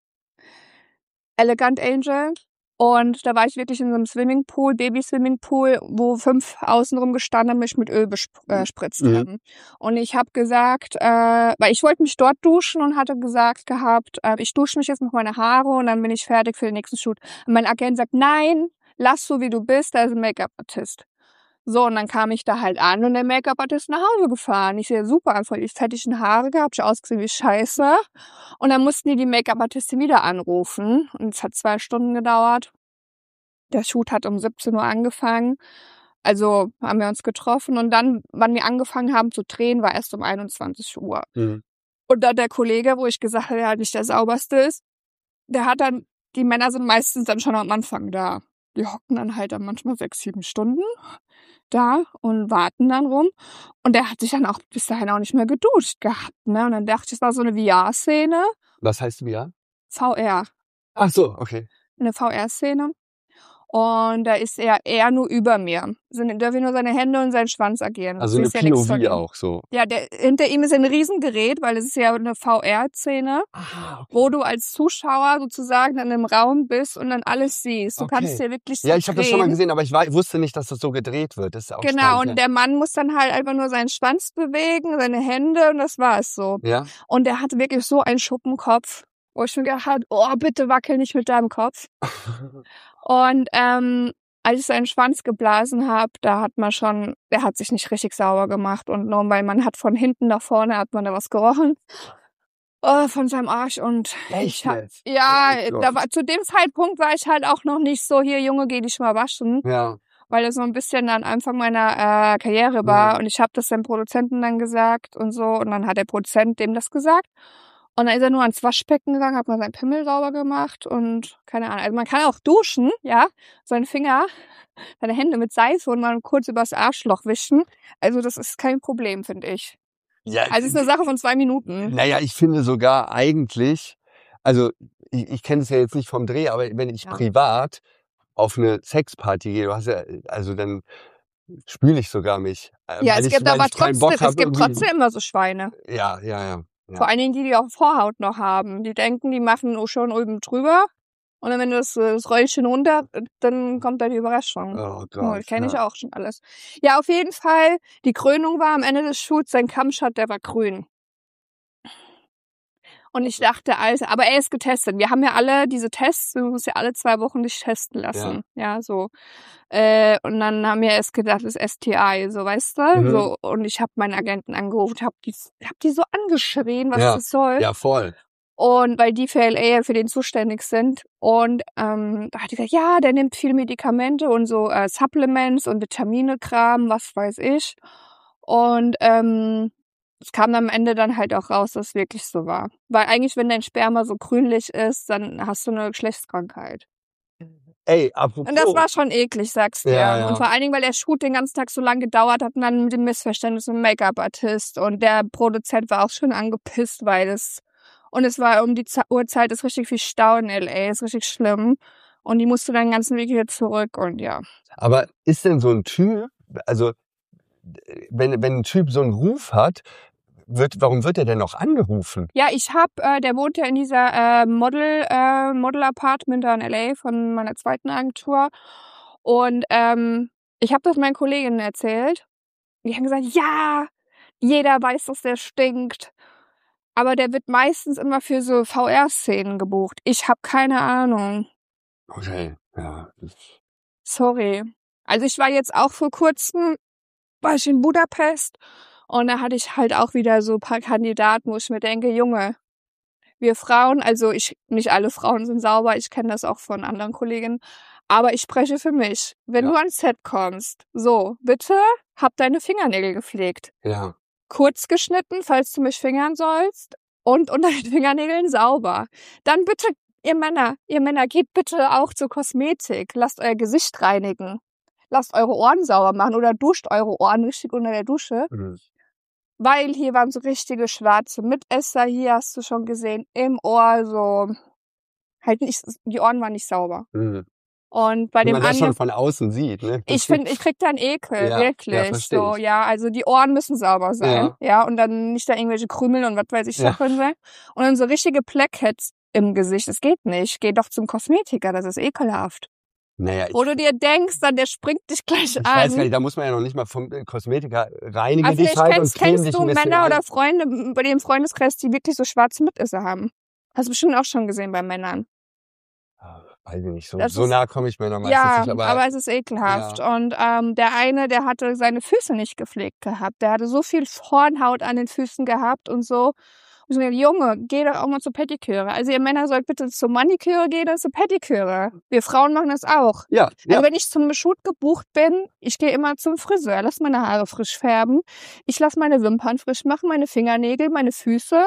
Elegant Angel. Und da war ich wirklich in so einem Swimmingpool, Baby-Swimmingpool, wo fünf außenrum gestanden mich mit Öl bespritzt Mhm. haben. Und ich habe gesagt, äh, weil ich wollte mich dort duschen und hatte gesagt gehabt, äh, ich dusche mich jetzt mit meine Haare und dann bin ich fertig für den nächsten Shoot. Und mein Agent sagt, nein, lass so wie du bist, da ist ein Make-up-Artist. So, und dann kam ich da halt an und der Make-up-Artist nach Hause gefahren. Ich sehe super, einfach die fettigen Haare gehabt, ich ausgesehen wie scheiße. Und dann mussten die die Make-up-Artistin wieder anrufen. Und es hat zwei Stunden gedauert. Der Shoot hat um siebzehn Uhr angefangen. Also haben wir uns getroffen. Und dann, wann wir angefangen haben zu drehen, war erst um einundzwanzig Uhr. Mhm. Und dann der Kollege, wo ich gesagt habe, der halt nicht der sauberste ist, der hat dann, die Männer sind meistens dann schon am Anfang da. Die hocken dann halt dann manchmal sechs, sieben Stunden da und warten dann rum. Und der hat sich dann auch bis dahin auch nicht mehr geduscht gehabt, ne? Und dann dachte ich, das war so eine V R-Szene. Was heißt V R? V R. Ach so, okay. Eine V R-Szene. Und da ist er eher nur über mir. Sind dürfen nur seine Hände und seinen Schwanz agieren. Also eine Siehst ja nichts P O von V ihm. auch so. Ja, der, hinter ihm ist ein Riesengerät, weil es ist ja eine V R-Szene, Ah, okay. wo du als Zuschauer sozusagen in einem Raum bist und dann alles siehst. Du Okay. kannst dir wirklich so Ja, ich habe das schon mal drehen. gesehen, aber ich war, wusste nicht, dass das so gedreht wird. Das ist auch Genau, spannend. und der Mann muss dann halt einfach nur seinen Schwanz bewegen, seine Hände und das war's so. Ja? Und der hatte wirklich so einen Schuppenkopf, wo ich mir gedacht habe, oh, bitte wackel nicht mit deinem Kopf. Und ähm, als ich seinen Schwanz geblasen habe, da hat man schon, der hat sich nicht richtig sauber gemacht. Und nur weil man hat von hinten nach vorne, hat man da was gerochen. Oh, von seinem Arsch. Und Echt ich hab, jetzt? ja, Oh Gott. da war, zu dem Zeitpunkt war ich halt auch noch nicht so, hier Junge, geh dich mal waschen. Ja. Weil das so ein bisschen am Anfang meiner äh, Karriere war. Ja. Und ich habe das dem Produzenten dann gesagt und so. Und dann hat der Produzent dem das gesagt. Und dann ist er nur ans Waschbecken gegangen, hat mal seinen Pimmel sauber gemacht und keine Ahnung. Also man kann auch duschen, ja, seinen Finger, seine Hände mit Seife und mal kurz übers Arschloch wischen. Also das ist kein Problem, finde ich. Ja, Also es ist eine Sache von zwei Minuten. naja, ich finde sogar eigentlich, also ich, ich kenne es ja jetzt nicht vom Dreh, aber wenn ich Ja. privat auf eine Sexparty gehe, du hast ja, also dann spüle ich sogar mich. äh, Ja, weil es ich, gibt weil aber ich keinen trotzdem, Bock es hab, gibt irgendwie- trotzdem immer so Schweine. Ja, ja, ja. ja. Vor allen Dingen die, die auch Vorhaut noch haben. Die denken, die machen schon oben drüber. Und dann, wenn du das, das Röllchen runter, dann kommt da die Überraschung. Oh Oh, Gott. das kenne ich ja. auch schon alles. Ja, auf jeden Fall, die Krönung war am Ende des Shoots, sein Kammshot, der war grün. Und ich dachte, Alter, aber er ist getestet. Wir haben ja alle diese Tests, du musst ja alle zwei Wochen dich testen lassen. Ja, so. Äh, und dann haben wir erst gedacht, das ist S T I, so, weißt du? Mhm. So, und ich habe meinen Agenten angerufen, hab die, hab die so angeschrien, was Ja. das soll. Ja, voll. Und weil die für L A ja für den zuständig sind. Und ähm, da hat die gesagt, ja, der nimmt viele Medikamente und so äh, Supplements und Vitamine-Kram, was weiß ich. Und ähm, es kam am Ende dann halt auch raus, dass es wirklich so war. Weil eigentlich, wenn dein Sperma so grünlich ist, dann hast du eine Geschlechtskrankheit. Ey, apropos. Und das war schon eklig, sagst du Ja, ja. ja. Und vor allen Dingen, weil der Shoot den ganzen Tag so lange gedauert hat und dann mit dem Missverständnis mit dem Make-up-Artist. Und der Produzent war auch schon angepisst, weil es... Und es war um die Z- Uhrzeit, ist richtig viel Stau in L A, ist richtig schlimm. Und die musste dann den ganzen Weg wieder zurück und ja. Aber ist denn so ein Typ, also wenn, wenn ein Typ so einen Ruf hat, wird, warum wird er denn noch angerufen? Ja, ich hab, äh, der wohnt ja in dieser äh, Model, äh, Model-Apartment da in L A von meiner zweiten Agentur. Und ähm, ich habe das meinen Kolleginnen erzählt. Die haben gesagt, ja, jeder weiß, dass der stinkt. Aber der wird meistens immer für so V R-Szenen gebucht. Ich habe keine Ahnung. Okay, ja. das- Sorry. Also ich war jetzt auch vor kurzem, war ich in Budapest und da hatte ich halt auch wieder so ein paar Kandidaten, wo ich mir denke, Junge, wir Frauen, also ich, nicht alle Frauen sind sauber, ich kenne das auch von anderen Kolleginnen, aber ich spreche für mich. Wenn Ja. du ans Set kommst, so, bitte hab deine Fingernägel gepflegt. Ja. Kurz geschnitten, falls du mich fingern sollst und unter den Fingernägeln sauber. Dann bitte, ihr Männer, ihr Männer, geht bitte auch zur Kosmetik. Lasst euer Gesicht reinigen. Lasst eure Ohren sauber machen oder duscht eure Ohren richtig unter der Dusche. Mhm. Weil hier waren so richtige schwarze Mitesser. Hier hast du schon gesehen, im Ohr so halt nicht, die Ohren waren nicht sauber. Mhm. Und bei Wenn dem man das schon anderen, von außen sieht, ne? ich finde, ich krieg da einen Ekel, Ja, wirklich. ja, versteh so, ich. ja, also die Ohren müssen sauber sein. Ja. Ja, und dann nicht da irgendwelche Krümel und was weiß ich Ja. da drin sein. Und dann so richtige Blackheads im Gesicht. Das geht nicht. Geh doch zum Kosmetiker, das ist ekelhaft. Naja, ich, Wo du dir denkst, dann der springt dich gleich ich an. weiß gar nicht, da muss man ja noch nicht mal vom Kosmetiker reinigen Aber dich vielleicht halt kennst, und cremen kennst dich du ein bisschen Männer ein. oder Freunde bei dem Freundeskreis, die wirklich so schwarze Mitisse haben. Hast du bestimmt auch schon gesehen bei Männern. Weiß ich nicht, so, Das so ist- nah komme ich mir noch meistens Ja, nicht, aber, aber es ist ekelhaft. Und ähm, der eine, der hatte seine Füße nicht gepflegt gehabt. Der hatte so viel Hornhaut an den Füßen gehabt und so. Und ich so, Junge, geh doch auch mal zur Pediküre. Also ihr Männer sollt bitte zur Maniküre gehen oder zur Pediküre. Wir Frauen machen das auch. ja, Also ja. wenn ich zum Shoot gebucht bin, ich gehe immer zum Friseur, lass meine Haare frisch färben. Ich lasse meine Wimpern frisch machen, meine Fingernägel, meine Füße.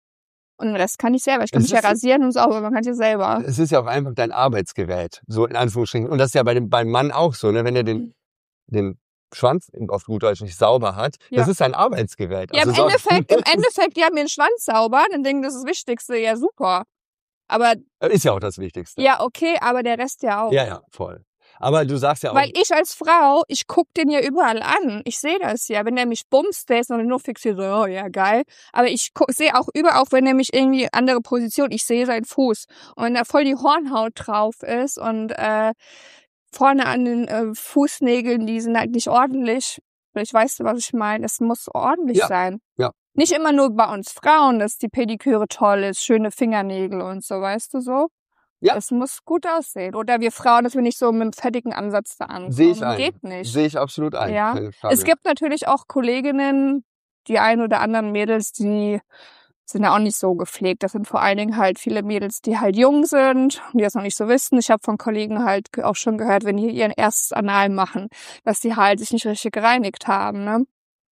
Und den Rest kann ich selber. Ich kann Es mich ja ist- rasieren und sauber, man kann ja selber. Es ist ja auch einfach dein Arbeitsgerät, so in Anführungsstrichen. Und das ist ja bei dem, beim Mann auch so, ne? Wenn er den, den Schwanz auf gut Deutsch nicht sauber hat, Ja. das ist sein Arbeitsgerät. Ja, im Also so- Endeffekt, im Endeffekt, die haben ihren Schwanz sauber, dann denken, das ist das Wichtigste, ja super. Aber, Ist ja auch das Wichtigste. ja, okay, aber der Rest ja auch. ja, ja, voll. Aber du sagst ja auch, Weil ich als Frau, ich guck den ja überall an. Ich sehe das ja. Wenn der mich bumst, der ist noch nur fixiert, so, oh ja, geil. Aber ich sehe auch über, auch wenn er mich irgendwie andere Position, ich sehe seinen Fuß. Und wenn da voll die Hornhaut drauf ist und äh, vorne an den äh, Fußnägeln, die sind halt nicht ordentlich. Vielleicht weißt du, was ich meine. Es muss ordentlich Ja, sein. ja. Nicht immer nur bei uns Frauen, dass die Pediküre toll ist, schöne Fingernägel und so, weißt du so? Ja. Es muss gut aussehen. Oder wir Frauen, dass wir nicht so mit einem fettigen Ansatz da ankommen. sehe ich ein. Geht nicht. Sehe ich absolut ein. Ja. Keine Frage. Es gibt natürlich auch Kolleginnen, die ein oder anderen Mädels, die sind ja auch nicht so gepflegt. Das sind vor allen Dingen halt viele Mädels, die halt jung sind und die das noch nicht so wissen. Ich habe von Kollegen halt auch schon gehört, wenn die ihren erstes Anal machen, dass die halt sich nicht richtig gereinigt haben, ne?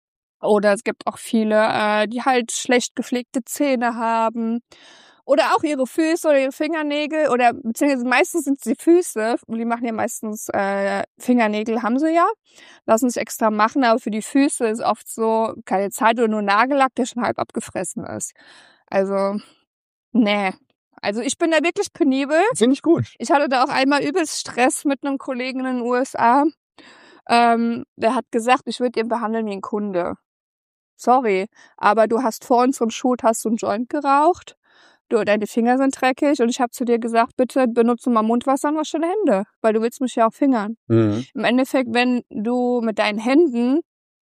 Oder es gibt auch viele, äh, die halt schlecht gepflegte Zähne haben. Oder auch ihre Füße oder ihre Fingernägel. Oder beziehungsweise meistens sind es die Füße. Und die machen ja meistens äh, Fingernägel, haben sie ja. Lassen sich extra machen. Aber für die Füße ist oft so keine Zeit oder nur Nagellack, der schon halb abgefressen ist. Also, nee. Also ich bin da wirklich penibel. Finde ich gut. Ich hatte da auch einmal übelst Stress mit einem Kollegen in den U S A. Ähm, der hat gesagt, ich würde ihn behandeln wie ein Kunde. Sorry, aber du hast vor unserem Shoot hast du einen Joint geraucht. Du, deine Finger sind dreckig und ich habe zu dir gesagt, bitte benutze mal Mundwasser und wasche deine Hände, weil du willst mich ja auch fingern. Mhm. Im Endeffekt, wenn du mit deinen Händen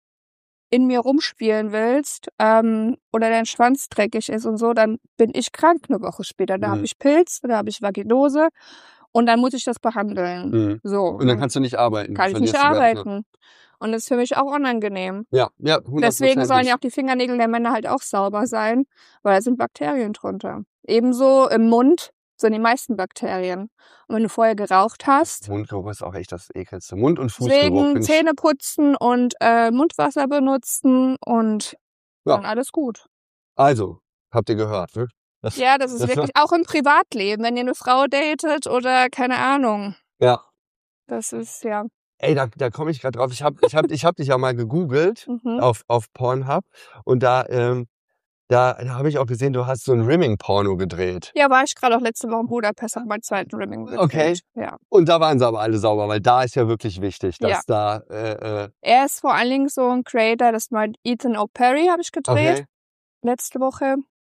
in mir rumspielen willst ähm, oder dein Schwanz dreckig ist und so, dann bin ich krank eine Woche später. Da Mhm. habe ich Pilz, da habe ich Vaginose und dann muss ich das behandeln. Mhm. So, Und dann kannst du nicht arbeiten. kann ich nicht Verlierst du Wert, arbeiten. Und das ist für mich auch unangenehm. Ja, ja, hundertprozentig. Deswegen sollen ja auch die Fingernägel der Männer halt auch sauber sein, weil da sind Bakterien drunter. Ebenso im Mund sind die meisten Bakterien. Und wenn du vorher geraucht hast, Mundgeruch ist auch echt das ekelste. Mund- und Fußgeruch. deswegen finde ich- Zähne putzen und äh, Mundwasser benutzen und Ja. dann alles gut. Also, habt ihr gehört, ne? Das, Ja, das ist das war- wirklich auch im Privatleben, wenn ihr eine Frau datet oder keine Ahnung. Ja. Das ist ja. Ey, da, da komme ich gerade drauf. Ich habe ich hab, ich hab dich ja mal gegoogelt Mhm. auf, auf Pornhub und da, ähm, da, da habe ich auch gesehen, du hast so ein Rimming-Porno gedreht. Ja, war ich gerade auch letzte Woche in Budapest, hab meinen zweiten Rimming gedreht. Okay. Ja. Und da waren sie aber alle sauber, weil da ist ja wirklich wichtig, dass Ja. da, äh, äh, Er ist vor allen Dingen so ein Creator, das war Ethan O'Perry, habe ich gedreht. okay. Letzte Woche.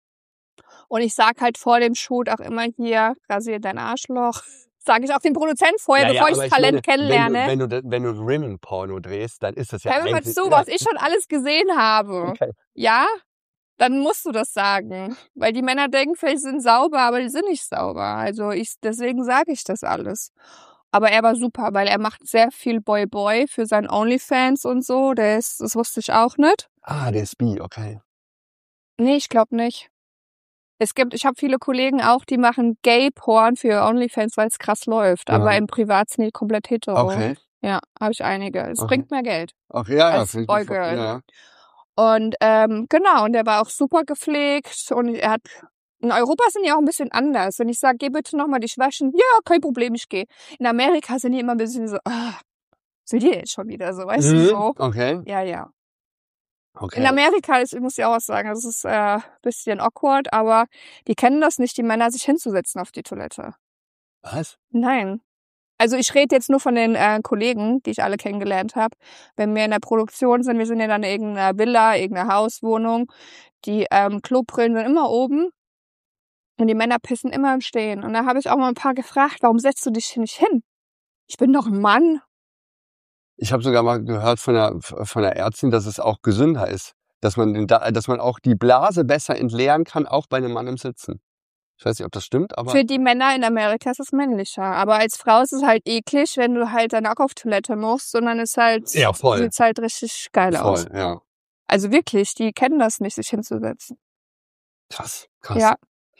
Und ich sag halt vor dem Shoot auch immer hier, rasier dein Arschloch. Sage ich auch dem Produzenten vorher, Ja, bevor ja, ich aber das Talent meine, kennenlerne. Wenn du, wenn du, wenn du Rimming-Porno drehst, dann ist das ja Hör mir mal eigentlich... zu, ja. was ich schon alles gesehen habe. Okay. Ja? Dann musst du das sagen. Weil die Männer denken, vielleicht sind sauber, aber die sind nicht sauber. Also ich, deswegen sage ich das alles. Aber er war super, weil er macht sehr viel Boy-Boy für sein OnlyFans und so. Der ist, das wusste ich auch nicht. Ah, der ist bi, okay. Nee, ich glaube nicht. Es gibt, ich habe viele Kollegen auch, die machen Gay-Porn für OnlyFans, weil es krass läuft. Ja. Aber im Privat sind die komplett hetero. Okay. Ja, habe ich einige. Es Okay. bringt mehr Geld. Okay, ja, ja. Als finde ich gut. Boygirl. Ja, ja. Und ähm, genau, und der war auch super gepflegt. Und er hat, in Europa sind die auch ein bisschen anders. Wenn ich sage, geh bitte nochmal dich waschen, ja, kein Problem, ich gehe. In Amerika sind die immer ein bisschen so, ah, sind die jetzt schon wieder so, weißt du, Mhm. so. Okay. Ja, ja. Okay. In Amerika, ich muss ja auch was sagen, das ist äh, bisschen awkward, aber die kennen das nicht, die Männer sich hinzusetzen auf die Toilette. Was? Nein. Also ich rede jetzt nur von den äh, Kollegen, die ich alle kennengelernt habe. Wenn wir in der Produktion sind, wir sind ja dann in irgendeiner Villa, irgendeiner Hauswohnung, die ähm, Klobrillen sind immer oben und die Männer pissen immer im Stehen. Und da habe ich auch mal ein paar gefragt, warum setzt du dich hier nicht hin? Ich bin doch ein Mann. Ich habe sogar mal gehört von der, von der Ärztin, dass es auch gesünder ist, dass man, den, dass man auch die Blase besser entleeren kann, auch bei einem Mann im Sitzen. Ich weiß nicht, ob das stimmt, aber... Für die Männer in Amerika ist es männlicher. Aber als Frau ist es halt eklig, wenn du halt dann auch auf Toilette musst. Und dann ist halt, Ja, voll. sieht's halt richtig geil Voll, aus. ja. Also wirklich, die kennen das nicht, sich hinzusetzen. Krass, krass. Ja.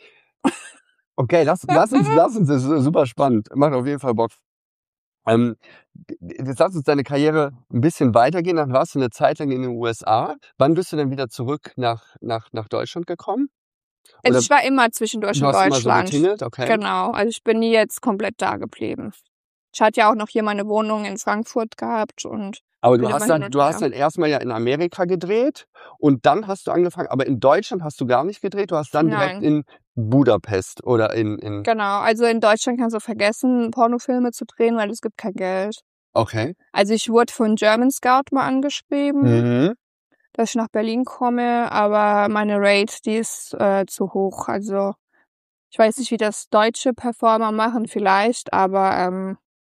Okay, lass, lass uns, lass uns, das ist super spannend. Macht auf jeden Fall Bock. Ähm, jetzt lass uns deine Karriere ein bisschen weitergehen. Dann warst du eine Zeit lang in den U S A. Wann bist du denn wieder zurück nach, nach, nach Deutschland gekommen? Also Oder ich war immer zwischendurch du in hast immer so Deutschland. getingelt? Okay. Genau, also ich bin nie jetzt komplett da geblieben. Ich hatte ja auch noch hier meine Wohnung in Frankfurt gehabt und Aber du bin hast immer hin dann, und du hast her. dann erstmal ja in Amerika gedreht und dann hast du angefangen, aber in Deutschland hast du gar nicht gedreht, du hast dann direkt Nein. in Budapest oder in, in, Genau, also in Deutschland kannst du vergessen, Pornofilme zu drehen, weil es gibt kein Geld. okay. Also ich wurde von German Scout mal angeschrieben, Mhm. dass ich nach Berlin komme, aber meine Rate, die ist äh, zu hoch. Also ich weiß nicht, wie das deutsche Performer machen vielleicht, aber ähm,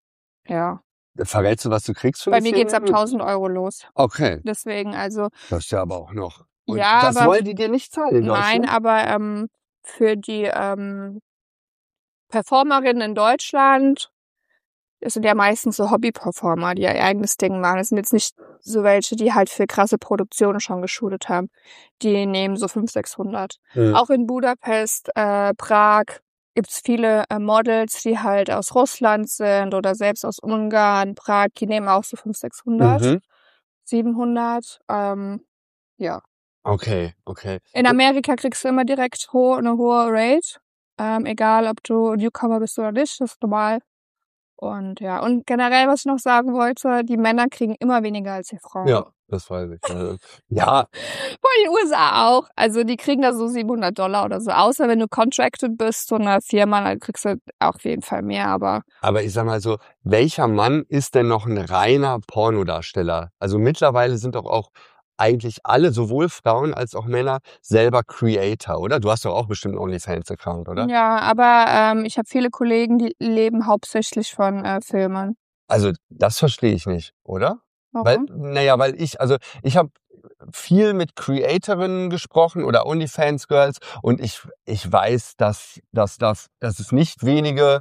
ja. Verrätst du, was du kriegst für Bei eine mir geht's ab Szene? tausend Euro los. Okay, Deswegen, also, das ist ja aber auch noch. Und ja, das aber wollen die dir nicht zahlen in nein, Deutschland? aber ähm, für die ähm, Performerinnen in Deutschland, das sind ja meistens so Hobby-Performer, die ihr eigenes Ding machen. Das sind jetzt nicht so welche, die halt für krasse Produktionen schon geschult haben. Die nehmen so fünfhundert, sechshundert. Mhm. Auch in Budapest, äh, Prag gibt's viele äh, Models, die halt aus Russland sind oder selbst aus Ungarn, Prag, die nehmen auch so fünfhundert, sechshundert, Mhm. siebenhundert. Ähm, ja. Okay, okay. In Amerika kriegst du immer direkt ho eine hohe Rate. Ähm, egal, ob du Newcomer bist oder nicht, das ist normal. Und ja, und generell, was ich noch sagen wollte, die Männer kriegen immer weniger als die Frauen. Ja, das weiß ich. Also, ja, Vor den U S A auch. Also die kriegen da so siebenhundert Dollar oder so. Außer wenn du contracted bist zu einer Firma, dann kriegst du auch auf jeden Fall mehr. Aber aber ich sag mal so, welcher Mann ist denn noch ein reiner Pornodarsteller? Also mittlerweile sind doch auch eigentlich alle, sowohl Frauen als auch Männer, selber Creator, oder? Du hast doch auch bestimmt einen OnlyFans-Account, oder? ja, aber ähm, ich habe viele Kollegen, die leben hauptsächlich von äh, Filmen. Also das verstehe ich nicht, oder? Weil, Warum? naja, weil ich, also ich habe viel mit Creatorinnen gesprochen oder OnlyFans-Girls und ich, ich weiß, dass, dass, dass, dass es nicht wenige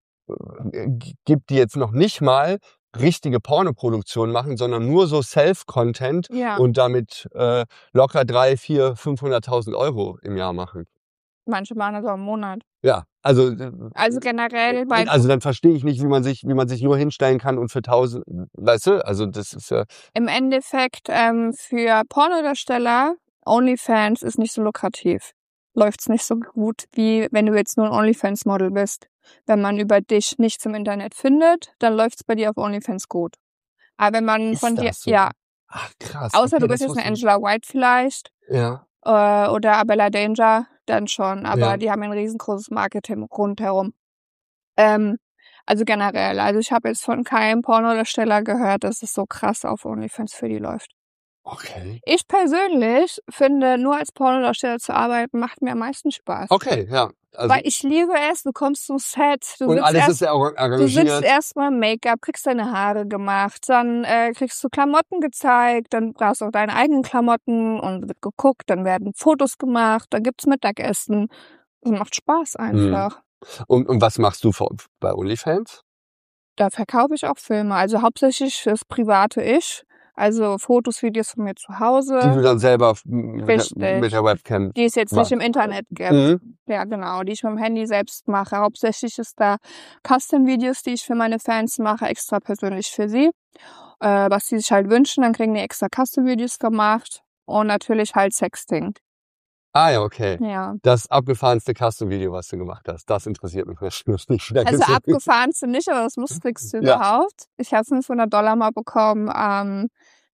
äh, g- gibt, die jetzt noch nicht mal richtige Pornoproduktion machen, sondern nur so Self-Content Ja, und damit äh, locker drei, vier, fünfhunderttausend Euro im Jahr machen. manche machen das auch im Monat. Ja, also äh, Also generell bei also dann verstehe ich nicht, wie man sich, wie man sich nur hinstellen kann und für tausend, weißt du, also das ist ja, im Endeffekt ähm, für Pornodarsteller, OnlyFans ist nicht so lukrativ. Läuft's nicht so gut, wie wenn du jetzt nur ein OnlyFans-Model bist. Wenn man über dich nichts im Internet findet, dann läuft's bei dir auf OnlyFans gut. Aber wenn man ist von dir, das so? ja, Ach krass. außer okay, du bist das jetzt eine wusste ich. Angela White vielleicht Ja, äh, oder Abella Danger, dann schon. Aber ja. die haben ein riesengroßes Marketing rundherum. Ähm, also generell, also ich habe jetzt von keinem Pornodarsteller gehört, dass es so krass auf OnlyFans für die läuft. Okay. Ich persönlich finde, nur als Pornodarsteller zu arbeiten, macht mir am meisten Spaß. Okay, ja. Also, Weil ich liebe es, du kommst zum Set, du und sitzt alles erst, ist ja auch du sitzt arrangiert. erstmal Make-up, kriegst deine Haare gemacht, dann äh, kriegst du Klamotten gezeigt, dann brauchst du auch deine eigenen Klamotten und wird geguckt, dann werden Fotos gemacht, dann gibt's Mittagessen. Das macht Spaß einfach. Und, und was machst du vor, bei OnlyFans? Da verkaufe ich auch Filme, also hauptsächlich fürs private Ich, also Fotos, Videos von mir zu Die du Hause, dann selber mit der, Richtig. mit der Webcam. die es jetzt machst. nicht im Internet gibt. Mhm. Ja, genau, die ich mit dem Handy selbst mache. Hauptsächlich ist da Custom-Videos, die ich für meine Fans mache, extra persönlich für sie. Äh, was sie sich halt wünschen, dann kriegen die extra Custom-Videos gemacht. Und natürlich halt Sexting. Ah ja, okay. Ja. Das abgefahrenste Custom-Video, was du gemacht hast, das interessiert mich nicht. Da Also gibt's- abgefahren sind nicht, aber das lustigste Ja. überhaupt. Ich habe fünfhundert Dollar mal bekommen ähm,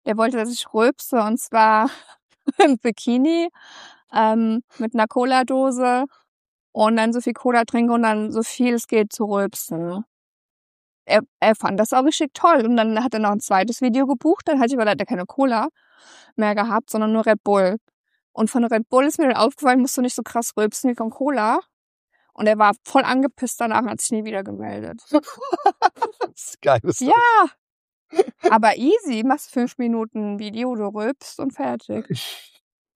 Der wollte, dass ich rülpse und zwar im Bikini ähm, mit einer Cola-Dose und dann so viel Cola trinke und dann so viel es geht zu rülpsen. Er, er fand das auch richtig toll und dann hat er noch ein zweites Video gebucht. Dann hatte ich aber leider keine Cola mehr gehabt, sondern nur Red Bull. Und von Red Bull ist mir dann aufgefallen, musst du nicht so krass rülpsen wie von Cola. Und er war voll angepisst danach und hat sich nie wieder gemeldet. Das ist geil. Ja, aber easy. Machst fünf Minuten Video, du rülpst und fertig.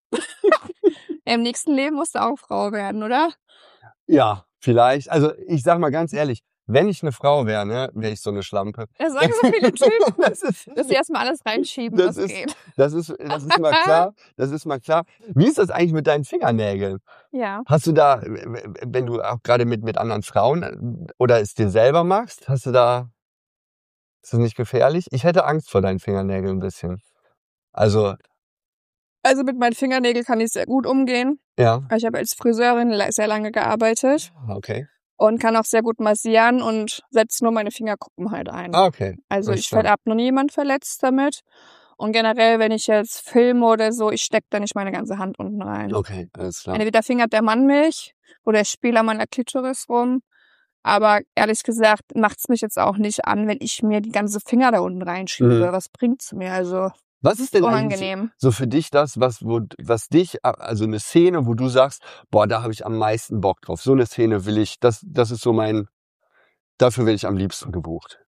Im nächsten Leben musst du auch Frau werden, oder? Ja, vielleicht. Also ich sag mal ganz ehrlich, wenn ich eine Frau wäre, ne, wäre ich so eine Schlampe. Da sagen so viele Typen, das ist, dass sie erstmal alles reinschieben, das was ist, geht. Das ist, das ist mal klar. Das ist mal klar. Wie ist das eigentlich mit deinen Fingernägeln? Ja. Hast du da, wenn du auch gerade mit, mit anderen Frauen oder es dir selber machst, hast du da, ist das nicht gefährlich? Ich hätte Angst vor deinen Fingernägeln ein bisschen. Also, Also mit meinen Fingernägeln kann ich sehr gut umgehen. ja. Ich habe als Friseurin sehr lange gearbeitet Okay. und kann auch sehr gut massieren und setze nur meine Fingerkuppen halt ein. Ah, okay. Also Alles ich klar. habe noch nie jemand verletzt damit. Und generell, wenn ich jetzt filme oder so, ich stecke da nicht meine ganze Hand unten rein. Okay, alles klar. Entweder fingert der Mann mich oder ich spiele an meiner Klitoris rum. Aber ehrlich gesagt macht's mich jetzt auch nicht an, wenn ich mir die ganze Finger da unten reinschiebe. Mhm. Was bringt's mir? Also Was ist denn eigentlich unangenehm. so für dich das, was, wo, was dich, also eine Szene, wo du sagst, boah, da habe ich am meisten Bock drauf. So eine Szene will ich, das, das ist so mein, dafür werde ich am liebsten gebucht.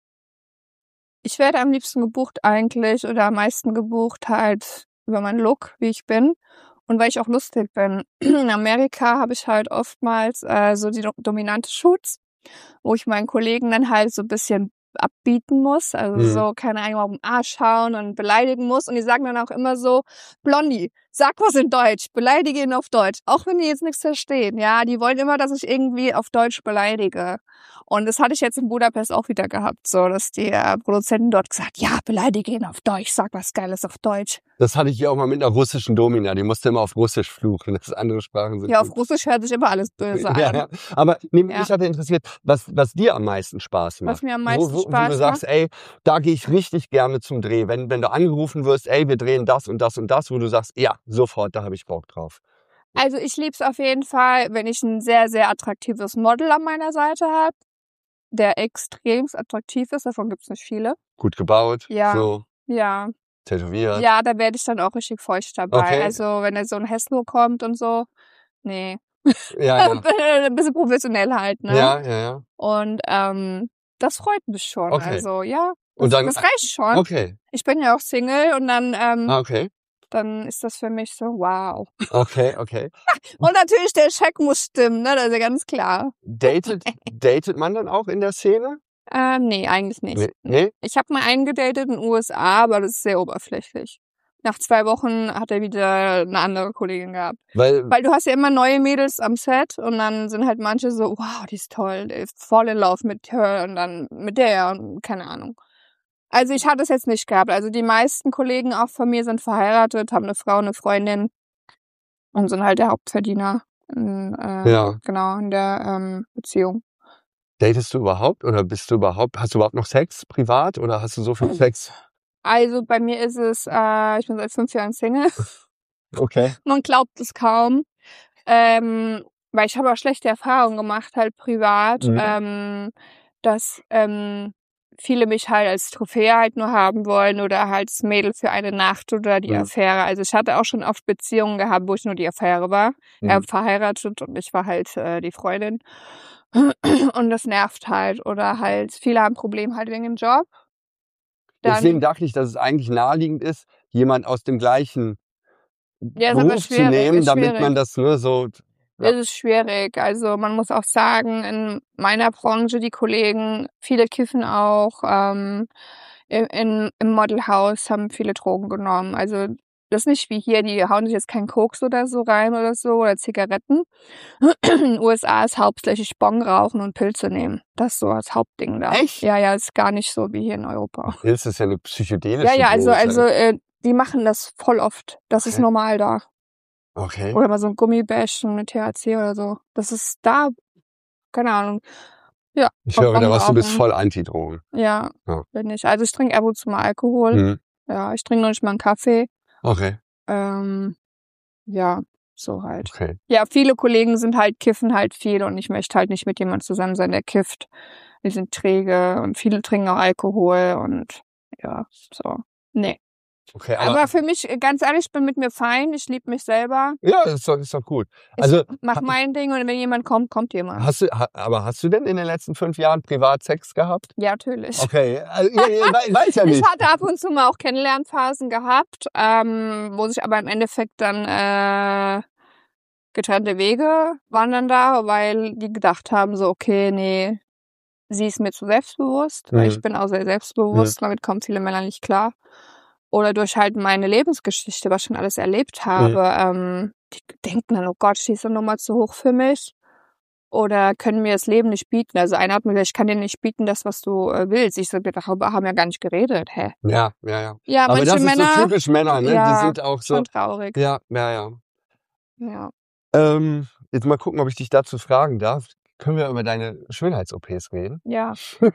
Ich werde am liebsten gebucht eigentlich oder am meisten gebucht halt über meinen Look, wie ich bin. Und weil ich auch lustig bin. In Amerika habe ich halt oftmals äh, so die do- dominante Shoots, wo ich meinen Kollegen dann halt so ein bisschen abbieten muss. Also Mhm. so, keine Ahnung, auf den Arsch hauen und beleidigen muss. Und die sagen dann auch immer so, Blondie, sag was in Deutsch, beleidige ihn auf Deutsch. Auch wenn die jetzt nichts verstehen. Ja, die wollen immer, dass ich irgendwie auf Deutsch beleidige. Und das hatte ich jetzt in Budapest auch wieder gehabt, so, dass die äh, Produzenten dort gesagt, ja, beleidige ihn auf Deutsch, sag was Geiles auf Deutsch. Das hatte ich hier auch mal mit einer russischen Domina, die musste immer auf Russisch fluchen, das andere Sprachen sind. Ja, auf Russisch hört sich immer alles böse an. Ja, ja. Aber nee, mich Ja. hatte interessiert, was, was dir am meisten Spaß macht. Was mir am meisten wo, wo, Spaß wo du sagst, ey, da gehe ich richtig gerne zum Dreh. Wenn, wenn du angerufen wirst, ey, wir drehen das und das und das, wo du sagst, ja, sofort, da habe ich Bock drauf. Also ich lieb's auf jeden Fall, wenn ich ein sehr, sehr attraktives Model an meiner Seite habe, der extrem attraktiv ist, davon gibt's nicht viele. Gut gebaut, Ja. so Ja, tätowiert. ja, da werde ich dann auch richtig feucht dabei. Okay. Also wenn da so ein Heslo kommt und so, nee. Ja, ja. Ein bisschen professionell halt, ne? Ja, ja, ja. Und ähm, das freut mich schon. Okay. Also ja, das, Und dann- das reicht schon. Okay. Ich bin ja auch Single und dann, ähm, Ah, okay. dann ist das für mich so, wow. Okay, okay. Und natürlich, der Scheck muss stimmen, ne? Das ist ja ganz klar. Datet, datet man dann auch in der Szene? Ähm, nee, eigentlich nicht. Nee? nee? Ich habe mal einen gedatet in den U S A, aber das ist sehr oberflächlich. Nach zwei Wochen hat er wieder eine andere Kollegin gehabt. Weil, Weil du hast ja immer neue Mädels am Set und dann sind halt manche so, wow, die ist toll, die ist voll in Love mit her und dann mit der und keine Ahnung. Also ich hatte es jetzt nicht gehabt. Also die meisten Kollegen auch von mir sind verheiratet, haben eine Frau, eine Freundin und sind halt der Hauptverdiener in, äh, ja. genau, in der ähm, Beziehung. Datest du überhaupt oder bist du überhaupt, hast du überhaupt noch Sex privat oder hast du so viel Sex? Also bei mir ist es, äh, ich bin seit fünf Jahren Single. Okay. Man glaubt es kaum. Ähm, weil ich habe auch schlechte Erfahrungen gemacht, halt privat, Mhm. ähm, dass ähm, viele mich halt als Trophäe halt nur haben wollen oder halt das Mädel für eine Nacht oder die Mhm. Affäre. Also ich hatte auch schon oft Beziehungen gehabt, wo ich nur die Affäre war. Mhm. Er verheiratet und ich war halt äh, die Freundin. Und das nervt halt. Oder halt, viele haben ein Problem halt wegen dem Job. Dann, Deswegen dachte ich, dass es eigentlich naheliegend ist, jemand aus dem gleichen Ja, ist aber Beruf zu schwierig, nehmen, ist damit schwierig. man das nur so. Ja. Es ist schwierig. Also man muss auch sagen, in meiner Branche, die Kollegen, viele kiffen auch. Ähm, in, in, Im Modelhaus haben viele Drogen genommen. Also das ist nicht wie hier, die hauen sich jetzt keinen Koks oder so rein oder so oder Zigaretten. In den U S A ist hauptsächlich Bong rauchen und Pilze nehmen. Das ist so das Hauptding da. Echt? Ja, ja, ist gar nicht so wie hier in Europa. Pilz ist ja eine psychedelische Ja, ja, also, Droge. also äh, die machen das voll oft. Das ist Okay. normal da. Okay. Oder mal so ein Gummibärchen mit T H C oder so. Das ist da, keine Ahnung. Ja. Ich höre wieder Bong was, du bist rauchen. voll Anti-Drogen. Ja, Ja. bin ich. Also ich trinke ab und zu mal Alkohol. Mhm. Ja, ich trinke noch nicht mal einen Kaffee. Okay. Ähm, ja, so halt. Okay. Ja, viele Kollegen sind halt, kiffen halt viel und ich möchte halt nicht mit jemandem zusammen sein, der kifft. Die sind träge und viele trinken auch Alkohol und ja, so. Nee. Okay, Aber, aber, für mich, ganz ehrlich, ich bin mit mir fein, ich liebe mich selber. ja, ist doch, ist doch gut. Ich Also, mach ha- mein Ding und wenn jemand kommt, kommt jemand. hast du, ha, aber hast du denn in den letzten fünf Jahren Privatsex gehabt? Ja, natürlich. Okay, also, ja, ja, we- weiß ja Ich nicht. hatte ab und zu mal auch Kennenlernphasen gehabt, ähm, wo sich aber im Endeffekt dann äh, getrennte Wege waren dann da, weil die gedacht haben, so, okay, nee, sie ist mir zu selbstbewusst, weil Mhm. ich bin auch sehr selbstbewusst, damit kommen viele Männer nicht klar. Oder durch halt meine Lebensgeschichte, was ich schon alles erlebt habe, ähm, die denken dann, oh Gott, die ist dann nochmal zu hoch für mich. Oder können mir das Leben nicht bieten. Also einer hat mir gesagt, ich kann dir nicht bieten, das, was du äh, willst. Ich so, wir darüber haben ja gar nicht geredet, hä? Ja, ja, ja. Ja, Aber manche das ist Männer, so typisch Männer, ne? ja, Die sind auch so. schon traurig. Ja, ja, ja. Ja. Ähm, jetzt mal gucken, ob ich dich dazu fragen darf. Können wir über deine Schönheits-O Ps reden? Ja.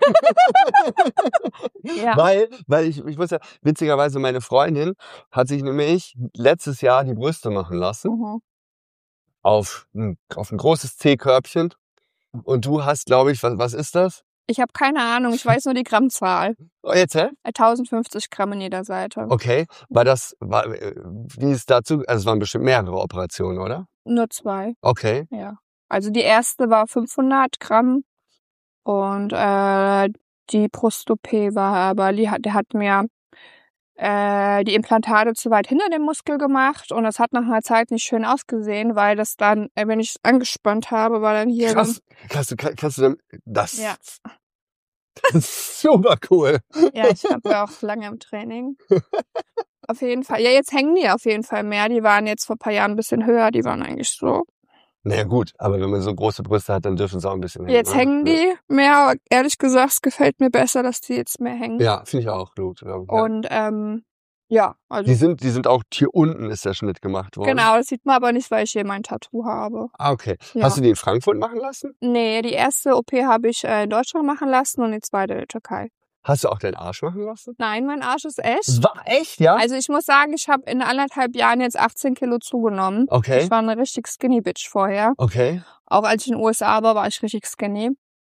Ja. Weil, weil ich, ich muss ja, witzigerweise, meine Freundin hat sich nämlich letztes Jahr die Brüste machen lassen. Mhm. Auf ein, auf ein großes C-Körbchen. Und du hast, glaube ich, was, was ist das? Ich habe keine Ahnung, ich weiß nur die Grammzahl. Oh, jetzt, hä? tausendfünfzig Gramm in jeder Seite. Okay. War das, war, äh, wie ist dazu? Also es waren bestimmt mehrere Operationen, oder? Nur zwei, Okay. ja. Also die erste war fünfhundert Gramm und äh, die Brust-O P war aber, die hat, der hat mir äh, die Implantate zu weit hinter dem Muskel gemacht und das hat nach einer Zeit nicht schön ausgesehen, weil das dann, äh, wenn ich es angespannt habe, war dann hier Krass. Kannst du, kannst du dann, das, Ja. das ist super cool. dann, ja, ich habe ja auch lange im Training. Auf jeden Fall. Ja, jetzt hängen die auf jeden Fall mehr. Die waren jetzt vor ein paar Jahren ein bisschen höher, die waren eigentlich so. Naja gut, aber wenn man so große Brüste hat, dann dürfen sie auch ein bisschen hängen. Jetzt ne? hängen die mehr, aber ehrlich gesagt, es gefällt mir besser, dass die jetzt mehr hängen. Ja, finde ich auch gut. Ja. Und ähm, ja, also Die sind, die sind auch, hier unten ist der Schnitt gemacht worden. genau, das sieht man aber nicht, weil ich hier mein Tattoo habe. Ah, okay. Ja. Hast du die in Frankfurt machen lassen? Nee, die erste O P habe ich äh, in Deutschland machen lassen und die zweite in der Türkei. Hast du auch deinen Arsch machen lassen? Nein, mein Arsch ist echt. War echt, ja? Also ich muss sagen, ich habe in anderthalb Jahren jetzt achtzehn Kilo zugenommen. Okay. Ich war eine richtig skinny Bitch vorher. Okay. Auch als ich in den U S A war, war ich richtig skinny.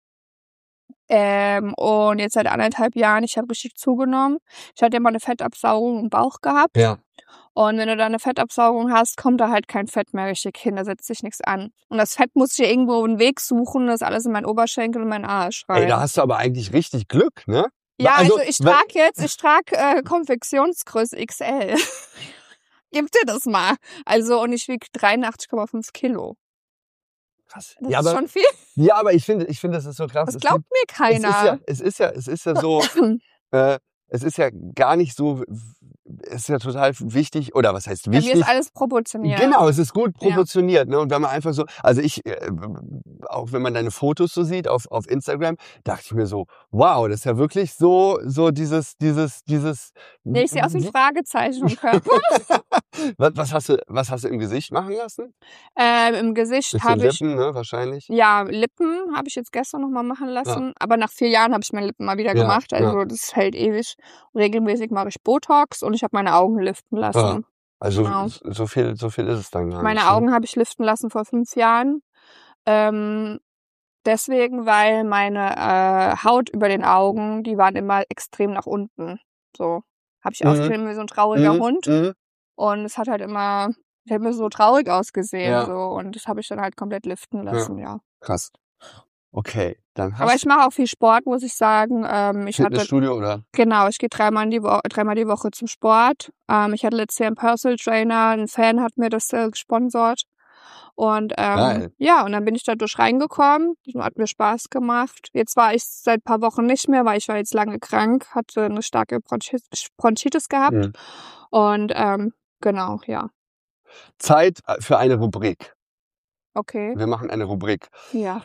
Ähm, und jetzt seit anderthalb Jahren, ich habe richtig zugenommen. Ich hatte ja mal eine Fettabsaugung im Bauch gehabt. Ja. Und wenn du da eine Fettabsaugung hast, kommt da halt kein Fett mehr richtig hin, da setzt sich nichts an. Und das Fett muss ich ja irgendwo einen Weg suchen, das ist alles in meinen Oberschenkel und meinen Arsch rein. Ey, da hast du aber eigentlich richtig Glück, ne? Ja, Also, also, ich weil- trage jetzt, ich trage äh, Konfektionsgröße X L. Gib dir das mal. Also, und ich wiege dreiundachtzig Komma fünf Kilo. Krass. Das Ja, ist aber, schon viel. ja, aber ich finde, ich finde, das ist so krass. Das Es glaubt mir gibt- Es ist ja, keiner. es ist ja, es ist ja so, äh, es ist ja gar nicht so, es ist ja total wichtig, oder was heißt Bei mir wichtig? ist alles proportioniert. Genau, es ist gut Ja. proportioniert, ne? Und wenn man einfach so, also ich, äh, auch wenn man deine Fotos so sieht auf, auf Instagram, dachte ich mir so, wow, das ist ja wirklich so, so dieses, dieses, dieses. Nee, ich sehe aus wie ein Fragezeichen im Körper. was, was hast du, was hast du im Gesicht machen lassen? ähm, Im Gesicht Bisschen habe ich, Lippen, ne, wahrscheinlich. ja, Lippen habe ich jetzt gestern nochmal machen lassen. Aber nach vier Jahren habe ich meine Lippen mal wieder Ja, gemacht. Also ja. das hält ewig. Regelmäßig mache ich Botox und ich habe meine Augen liften lassen. Ja. Also Genau. so viel, so viel ist es dann gar Meine nicht. ne? Augen habe ich liften lassen vor fünf Jahren. Ähm, deswegen, weil meine äh, Haut über den Augen, die waren immer extrem nach unten. So habe ich Mhm. ausgesehen wie so ein trauriger Mhm, Hund. mhm. Und es hat halt immer, ich habe mir so traurig ausgesehen. Ja. So. Und das habe ich dann halt komplett liften lassen, ja. Krass. Okay, dann hast Aber ich mache auch viel Sport, muss ich sagen. Ähm, ich hatte, Fitnessstudio oder? genau, ich gehe dreimal, in die Wo- dreimal die Woche zum Sport. Ähm, ich hatte letztes Jahr einen Personal Trainer, ein Fan hat mir das äh, gesponsert. Und ähm, Geil. ja, und dann bin ich dadurch reingekommen. Hat mir Spaß gemacht. Jetzt war ich seit ein paar Wochen nicht mehr, weil ich war jetzt lange krank, hatte eine starke Bronchi- Bronchitis gehabt. Mhm. Und ähm, genau, ja. Zeit für eine Rubrik. Okay, Wir machen eine Rubrik. ja.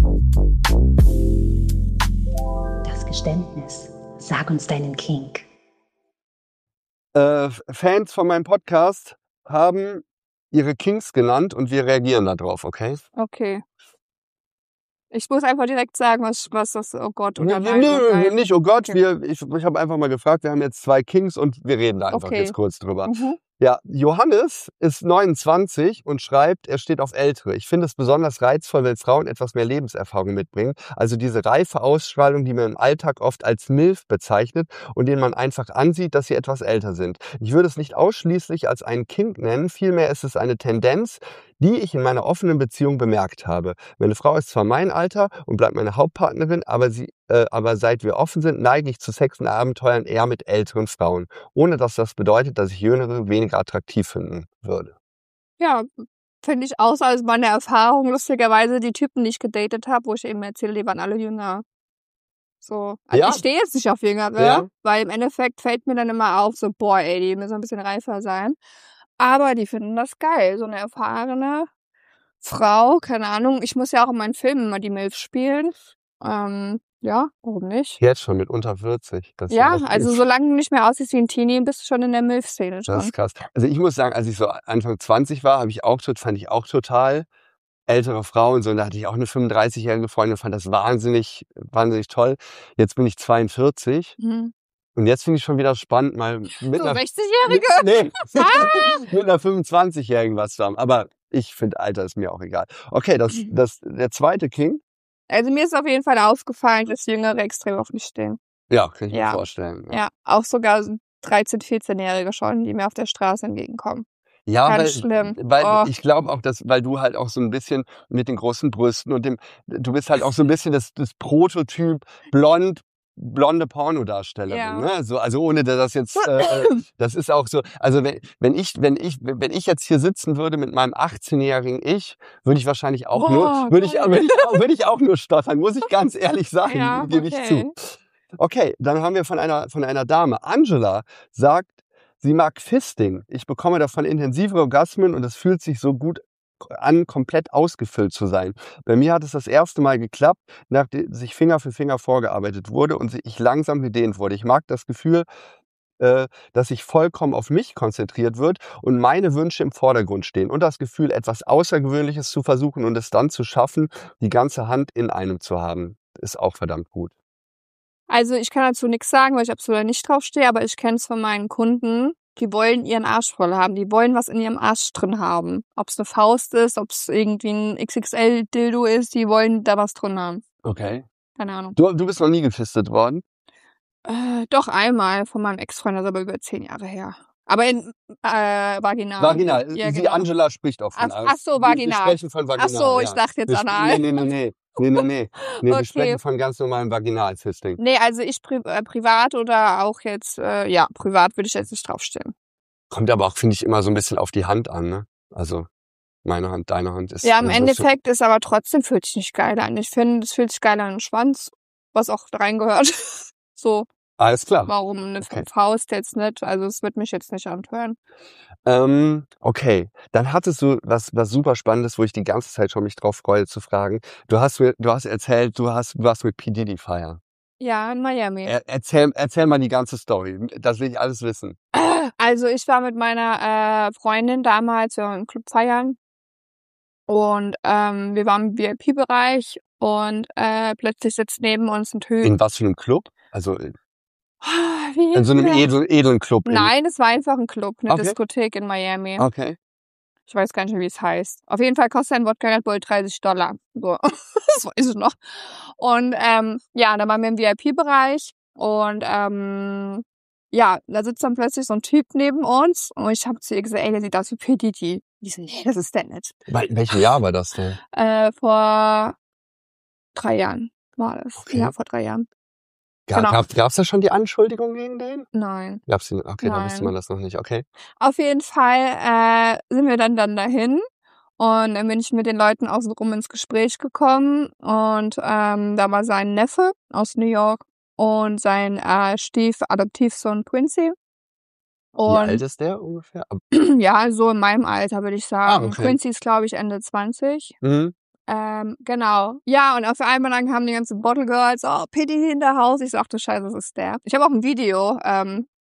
Das Geständnis. Sag uns deinen Kink. Äh, Fans von meinem Podcast haben ihre Kinks genannt und wir reagieren darauf, okay? Okay. Ich muss einfach direkt sagen, was, was das, oh Gott, oder Nee, nein. nee, oder nee, nein. nicht, oh Gott, Okay. wir, ich, ich habe einfach mal gefragt, wir haben jetzt zwei Kings und wir reden da einfach Okay. jetzt kurz drüber. Mhm. Ja, Johannes ist neunundzwanzig und schreibt, er steht auf Ältere. Ich finde es besonders reizvoll, wenn Frauen etwas mehr Lebenserfahrung mitbringen. Also diese reife Ausstrahlung, die man im Alltag oft als MILF bezeichnet und denen man einfach ansieht, dass sie etwas älter sind. Ich würde es nicht ausschließlich als einen Kink nennen, vielmehr ist es eine Tendenz, die ich in meiner offenen Beziehung bemerkt habe. Meine Frau ist zwar mein Alter und bleibt meine Hauptpartnerin, aber sie äh, aber seit wir offen sind, neige ich zu Sex und Abenteuern eher mit älteren Frauen, ohne dass das bedeutet, dass ich jüngere weniger attraktiv finden würde. Ja, finde ich auch so als meine Erfahrung. Lustigerweise, die Typen, die ich gedatet habe, wo ich eben erzähle, die waren alle jünger. So. Also Ja. ich stehe jetzt nicht auf Jüngere, Ja. weil im Endeffekt fällt mir dann immer auf, so, boah, ey, die müssen ein bisschen reifer sein. Aber die finden das geil. So eine erfahrene Frau, keine Ahnung. Ich muss ja auch in meinen Filmen immer die MILF spielen. Ähm, ja, warum nicht? Jetzt schon mit unter vierzig. Das ist Ja, echt also gut. solange du nicht mehr aussiehst wie ein Teenie, bist du schon in der MILF-Szene Das drin. ist krass. Also ich muss sagen, als ich so Anfang zwanzig war, habe ich auch tot, fand ich auch total ältere Frauen. So, und da hatte ich auch eine fünfunddreißigjährige Freundin, fand das wahnsinnig, wahnsinnig toll. Jetzt bin ich zweiundvierzig Mhm. und jetzt finde ich schon wieder spannend, mal mit So einer, sechzigjährige? nee, Ah! mit einer fünfundzwanzigjährigen was zu haben. Aber ich finde, Alter ist mir auch egal. Okay, das, das, der zweite King. Also mir ist auf jeden Fall aufgefallen, dass Jüngere extrem auf mich stehen. Ja, kann ich mir Ja. vorstellen. Ja, auch sogar so dreizehn-, vierzehnjährige schon, die mir auf der Straße entgegenkommen. Ja, Ganz weil, schlimm. weil Oh. ich glaube auch, dass, weil du halt auch so ein bisschen mit den großen Brüsten und dem, du bist halt auch so ein bisschen das, das Prototyp blond, blonde Pornodarstellerin, Ja. ne? So, also ohne dass das jetzt, äh, das ist auch so, also wenn, wenn ich, wenn ich, wenn ich jetzt hier sitzen würde mit meinem achtzehnjährigen Ich, würde ich wahrscheinlich auch nur, Boah, würde ich, geil. würde ich, auch- würde ich auch nur stottern, muss ich ganz ehrlich sagen, Ja, gebe ich okay. zu. Okay, dann haben wir von einer, von einer Dame. Angela sagt, sie mag Fisting. Ich bekomme davon intensive Orgasmen und es fühlt sich so gut an, komplett ausgefüllt zu sein. Bei mir hat es das erste Mal geklappt, nachdem sich Finger für Finger vorgearbeitet wurde und ich langsam gedehnt wurde. Ich mag das Gefühl, äh, dass sich vollkommen auf mich konzentriert wird und meine Wünsche im Vordergrund stehen. Und das Gefühl, etwas Außergewöhnliches zu versuchen und es dann zu schaffen, die ganze Hand in einem zu haben, ist auch verdammt gut. Also ich kann dazu nichts sagen, weil ich absolut nicht draufstehe, aber ich kenne es von meinen Kunden, die wollen ihren Arsch voll haben, die wollen was in ihrem Arsch drin haben. Ob es eine Faust ist, ob es irgendwie ein X X L-Dildo ist, die wollen da was drin haben. Okay. Keine Ahnung. Du, du bist noch nie gefistet worden? Äh, doch einmal von meinem Ex-Freund, das ist aber über zehn Jahre her. Aber in äh, vaginal. Vaginal. Ja, Sie, genau. Angela spricht auch von Ach, ach so, Wir- vaginal. Wir sprechen von vaginal. Ach so, ich ja. dachte jetzt Wir anal. sp- Nee, nee, nee, nee. Nee, nee, nee. nee Okay. Wir sprechen von ganz normalem Vaginalfisting. Nee, also ich pri äh, privat oder auch jetzt, äh, ja, privat würde ich jetzt nicht draufstellen. Kommt aber auch, finde ich, immer so ein bisschen auf die Hand an, ne? Also meine Hand, deine Hand ist. Ja, im ist so- Endeffekt ist aber trotzdem fühlt sich nicht geil an. Ich finde, es fühlt sich geil an den Schwanz, was auch da reingehört. So, Alles klar. warum eine Okay. Faust jetzt nicht? Also es wird mich jetzt nicht antören. Ähm, okay, dann hattest du was, was super Spannendes, wo ich die ganze Zeit schon mich drauf freue zu fragen. Du hast mir, du hast erzählt, du hast, du warst mit P. Diddy feiern. Ja, in Miami. Er, erzähl, erzähl mal die ganze Story. Das will ich alles wissen. Also ich war mit meiner äh, Freundin damals ja, im Club feiern und ähm, wir waren im V I P-Bereich und äh, plötzlich sitzt neben uns ein Typ. In was für einem Club? Also in Wie in so einem hieß der? edlen, edlen Club. in- Nein, es war einfach ein Club, eine Okay. Diskothek in Miami. Okay. Ich weiß gar nicht mehr, wie es heißt. Auf jeden Fall kostet ein Wodka Red Bull dreißig Dollar. So, das weiß ich noch. Und ähm, ja, da waren wir im V I P-Bereich und ähm, ja, da sitzt dann plötzlich so ein Typ neben uns und ich habe zu ihr gesagt, ey, der sieht aus wie P. Diddy. Die so, nee, das ist der nicht. Bei- In welchem Jahr war das denn? Äh, vor drei Jahren war das. Okay. Ja, vor drei Jahren. Ga, Genau. gab, gab's da schon die Anschuldigung gegen den? Nein. Gab's die? Okay, da wusste Nein. man das noch nicht. Okay. Auf jeden Fall äh, sind wir dann dann dahin und dann bin ich mit den Leuten außenrum ins Gespräch gekommen und ähm, da war sein Neffe aus New York und sein äh, Stief-Adoptivsohn Quincy. Wie Und alt ist der ungefähr? Ab- ja, so in meinem Alter würde ich sagen. Ah, okay. Quincy ist, glaube ich, Ende zwanzig. Mhm. Ähm, genau. Ja, und auf einmal dann kamen die ganzen Bottle Girls, oh, P. Diddy in der Haus. Ich so, ach du Scheiße, das ist der. Ich habe auch ein Video, ähm,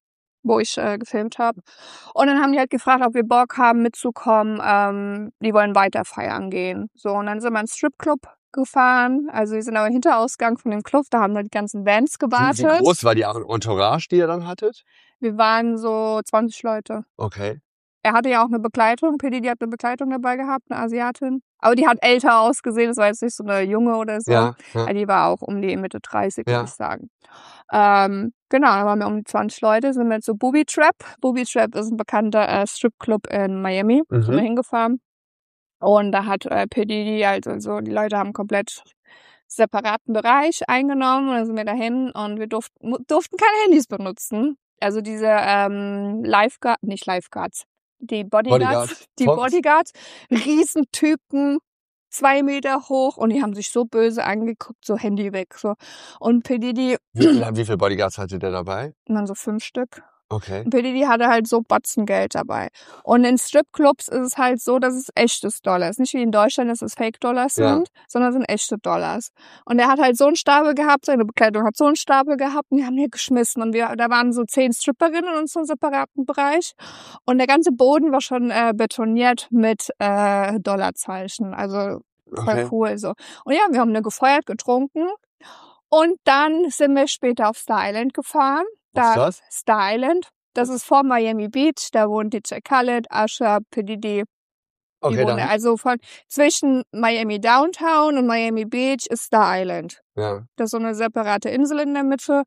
wo ich äh, gefilmt habe. Und dann haben die halt gefragt, ob wir Bock haben mitzukommen. Ähm, die wollen weiter feiern gehen. So, und dann sind wir ins Stripclub gefahren. Also wir sind aber im Hinterausgang von dem Club, da haben dann die ganzen Bands Wie, gewartet. wie groß war die Entourage, die ihr dann hattet? Wir waren so zwanzig Leute. Okay. Er hatte ja auch eine Begleitung. P. Diddy hat eine Begleitung dabei gehabt, eine Asiatin. Aber die hat älter ausgesehen. Das war jetzt nicht so eine Junge oder so. Ja, ja. Also die war auch um die Mitte dreißig, Ja. würde ich sagen. Ähm, genau, da waren wir um die zwanzig Leute, sind wir zu Booby Trap. Booby Trap ist ein bekannter äh, Stripclub in Miami. Mhm. Sind wir hingefahren. Und da hat äh, P. Diddy, also so, die Leute haben komplett separaten Bereich eingenommen. Und dann sind wir dahin und wir durften, mu- durften keine Handys benutzen. Also diese ähm, Lifeguard, nicht Lifeguards, die Bodyguards, Bodyguards. die Von- Bodyguards, Riesentypen, zwei Meter hoch und die haben sich so böse angeguckt, so Handy weg, so. Und P. Diddy, Wie viele wie viel Bodyguards hatte der dabei? man so fünf Stück. Okay. Und P. Diddy hatte halt so Batzen Geld dabei. Und in Stripclubs ist es halt so, dass es echtes Dollar ist. Nicht wie in Deutschland, dass es Fake-Dollars Ja. sind, sondern es sind echte Dollars. Und er hat halt so einen Stapel gehabt, seine Bekleidung hat so einen Stapel gehabt und die haben hier geschmissen. Und wir, da waren so zehn Stripperinnen in unserem separaten Bereich. Und der ganze Boden war schon äh, betoniert mit äh, Dollarzeichen. Also voll Okay. cool so. Und ja, wir haben eine gefeuert, getrunken. Und dann sind wir später auf Star Island gefahren. Was ist Da das? Star Island. Das ist vor Miami Beach. Da wohnt D J Khaled, Usher, P. Diddy. Die Okay, wohnen dann. also von zwischen Miami Downtown und Miami Beach ist Star Island. Ja. Das ist so eine separate Insel in der Mitte,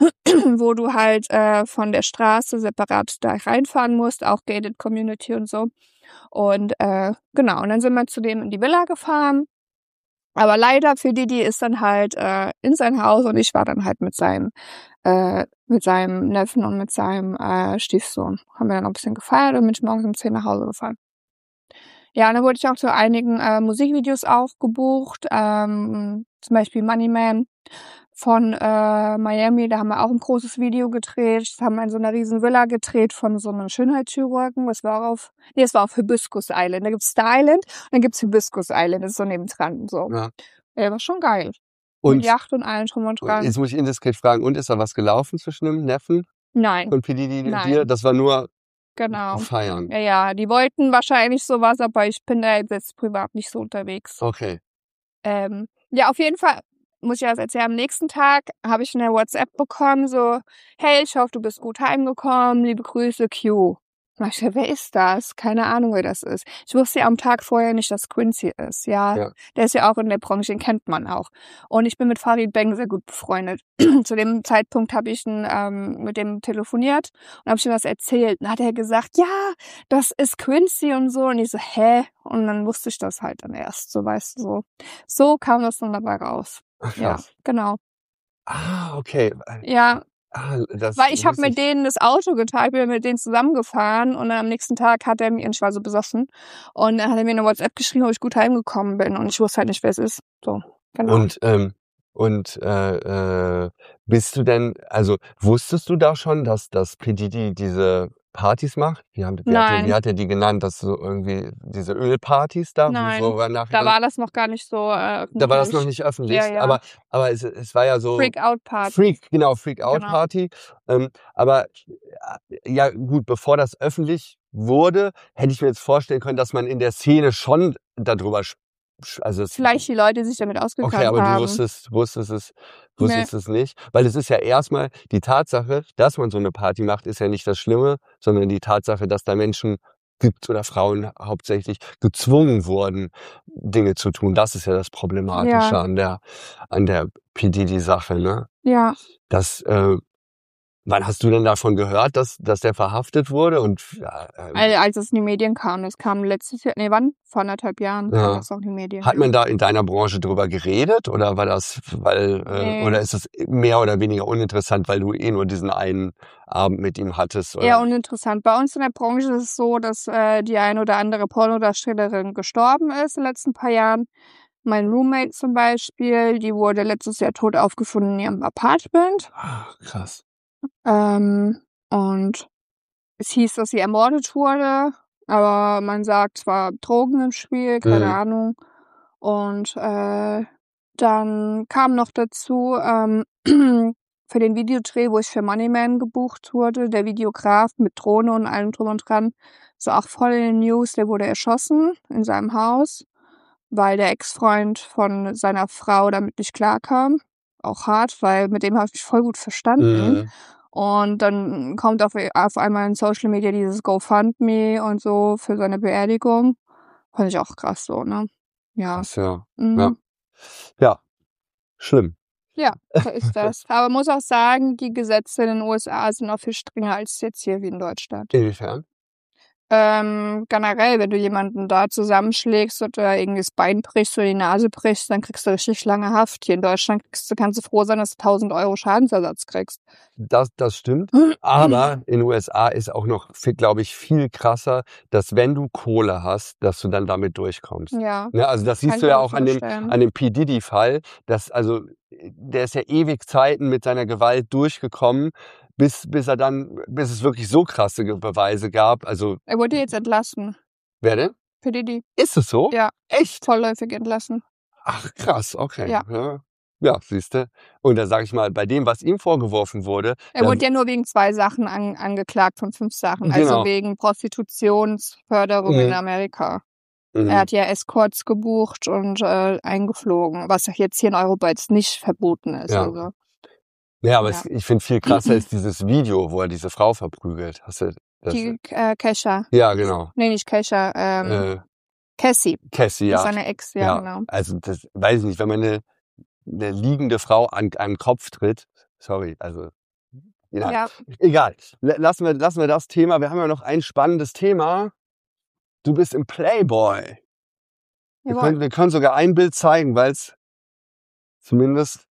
wo du halt äh, von der Straße separat da reinfahren musst, auch Gated Community und so. Und äh, genau, und dann sind wir zu dem in die Villa gefahren. Aber leider für Diddy ist dann halt äh, in sein Haus und ich war dann halt mit seinem äh, mit seinem Neffen und mit seinem äh, Stiefsohn. Haben wir dann noch ein bisschen gefeiert und bin ich morgens um zehn nach Hause gefahren. Ja, und dann wurde ich auch zu einigen äh, Musikvideos auch gebucht. Ähm, zum Beispiel Money Man von äh, Miami, da haben wir auch ein großes Video gedreht. Das haben wir in so einer riesen Villa gedreht von so einem Schönheitschirurgen. Das war auf, nee, es war auf Hibiscus Island. Da gibt's Star Island und dann gibt's Hibiscus Island. Das ist so nebendran, so. Ja. Ja, war schon geil. Mit Und Yacht und allem drum und dran. jetzt muss ich indiskret fragen, und ist da was gelaufen zwischen dem Neffen Nein, und P. Diddy und Nein. dir? Das war nur genau. feiern. Ja, ja, die wollten wahrscheinlich sowas, aber ich bin da jetzt privat nicht so unterwegs. Okay. Ähm, ja, auf jeden Fall muss ich das erzählen. Am nächsten Tag habe ich eine WhatsApp bekommen, so, hey, ich hoffe, du bist gut heimgekommen, liebe Grüße, Q. Und ich dachte, wer ist das? Keine Ahnung, wer das ist. Ich wusste ja am Tag vorher nicht, dass Quincy ist, ja. Ja. Der ist ja auch in der Branche, den kennt man auch. Und ich bin mit Farid Bang sehr gut befreundet. Zu dem Zeitpunkt habe ich ihn, ähm, mit dem telefoniert und habe ich ihm was erzählt. Und dann hat er gesagt, ja, das ist Quincy und so. Und ich so, hä? Und dann wusste ich das halt dann erst, so weißt du, so. So kam das dann dabei raus. Ach, Ja, krass. genau. Ah, okay. Ja, Ah, das weil ich habe wusste mit denen das Auto geteilt, bin mit denen zusammengefahren und dann am nächsten Tag hat er mir, ich war so besoffen, und dann hat er mir eine WhatsApp geschrieben, ob ich gut heimgekommen bin und ich wusste halt nicht, wer es ist. So, genau. Und, ähm, und äh, äh, bist du denn, also wusstest du da schon, dass, dass P. Diddy diese Partys macht? Wie, haben, wie, hat, er, Nein. wie hat er die genannt? Dass so irgendwie diese Ölpartys da? Nein, wo, wo nach, Da war das noch gar nicht so äh, öffentlich. da war das noch nicht öffentlich, Ja, ja. aber, aber es, es war ja so... Freak-Out-Party. Freak, genau, Freak-Out Genau. Party. Ähm, aber äh, ja gut, bevor das öffentlich wurde, hätte ich mir jetzt vorstellen können, dass man in der Szene schon darüber sch- sch- also es, Vielleicht die Leute sich damit ausgekannt okay, aber haben. du wusstest, wusstest es, wusstest es nicht, weil es ist ja erstmal die Tatsache, dass man so eine Party macht, ist ja nicht das Schlimme, sondern die Tatsache, dass da Menschen gibt oder Frauen hauptsächlich gezwungen wurden, Dinge zu tun. Das ist ja das Problematische Ja. an der an der P. Diddy-Sache, ne? Ja, Das, äh, wann hast du denn davon gehört, dass, dass der verhaftet wurde? Und ja, äh, also, als es in die Medien kam, das kam letztes Jahr, nee, wann? Vor anderthalb Jahren Ja. kam das auch in die Medien. hat ja. man da in deiner Branche drüber geredet oder war das, weil äh, Nee. oder ist das mehr oder weniger uninteressant, weil du eh nur diesen einen Abend mit ihm hattest? Oder? Eher uninteressant. Bei uns in der Branche ist es so, dass äh, die ein oder andere Pornodarstellerin gestorben ist in den letzten paar Jahren. Mein Roommate zum Beispiel, die wurde letztes Jahr tot aufgefunden in ihrem Apartment. Ah, krass. Ähm, und es hieß, dass sie ermordet wurde, aber man sagt, es war Drogen im Spiel, keine Mhm. Ahnung. Und äh, dann kam noch dazu, ähm, für den Videodreh, wo ich für Money Man gebucht wurde, der Videograf mit Drohne und allem drum und dran, so auch voll in den News, der wurde erschossen in seinem Haus, weil der Ex-Freund von seiner Frau damit nicht klarkam. Auch hart, weil mit dem habe ich mich voll gut verstanden. Mhm. Und dann kommt auf, auf einmal in Social Media dieses GoFundMe und so für seine Beerdigung. Fand ich auch krass so, ne? Ja. Krass, ja. Mhm. Ja. Ja, schlimm. Ja, so ist das. Aber man muss auch sagen, die Gesetze in den U S A sind noch viel strenger als jetzt hier wie in Deutschland. Inwiefern? Ähm, generell, wenn du jemanden da zusammenschlägst oder irgendwie das Bein brichst oder die Nase brichst, dann kriegst du richtig lange Haft. Hier in Deutschland kriegst du, kannst du froh sein, dass du tausend Euro Schadensersatz kriegst. Das, das stimmt. Aber in den U S A ist auch noch, glaube ich, viel krasser, dass wenn du Kohle hast, dass du dann damit durchkommst. Ja, Ne, also das kann siehst ich du mir ja auch auch an dem, vorstellen. an dem P. Diddy-Fall, dass also der ist ja ewig Zeiten mit seiner Gewalt durchgekommen, bis, bis er dann, bis es wirklich so krasse Ge- Beweise gab. Also, Er wurde jetzt entlassen. wer denn? P. Diddy. Ist es so? Ja, Echt? vorläufig entlassen. Ach, krass, okay. Ja. Ja, ja siehst du. Und da sage ich mal, bei dem, was ihm vorgeworfen wurde, Er da- wurde ja nur wegen zwei Sachen an, angeklagt von fünf Sachen. Also Genau. wegen Prostitutionsförderung Mhm. in Amerika. Mhm. Er hat ja Escorts gebucht und äh, eingeflogen, was jetzt hier in Europa jetzt nicht verboten ist. Ja. Also. Ja, aber Ja. es, ich finde viel krasser ist dieses Video, wo er diese Frau verprügelt. Hast du das? Die äh, Kesha. Ja, genau. Nee, nicht Kesha. Ähm, Äh, Cassie. Cassie, Das ist ja. seine Ex, ja, ja. genau. Also das weiß ich nicht, wenn man eine, eine liegende Frau an einen Kopf tritt, sorry, also ja. Ja. Egal. L- Lassen wir, lassen wir das Thema. Wir haben ja noch ein spannendes Thema. Du bist im Playboy. Wir Jawohl. können, wir können sogar ein Bild zeigen, weil es zumindest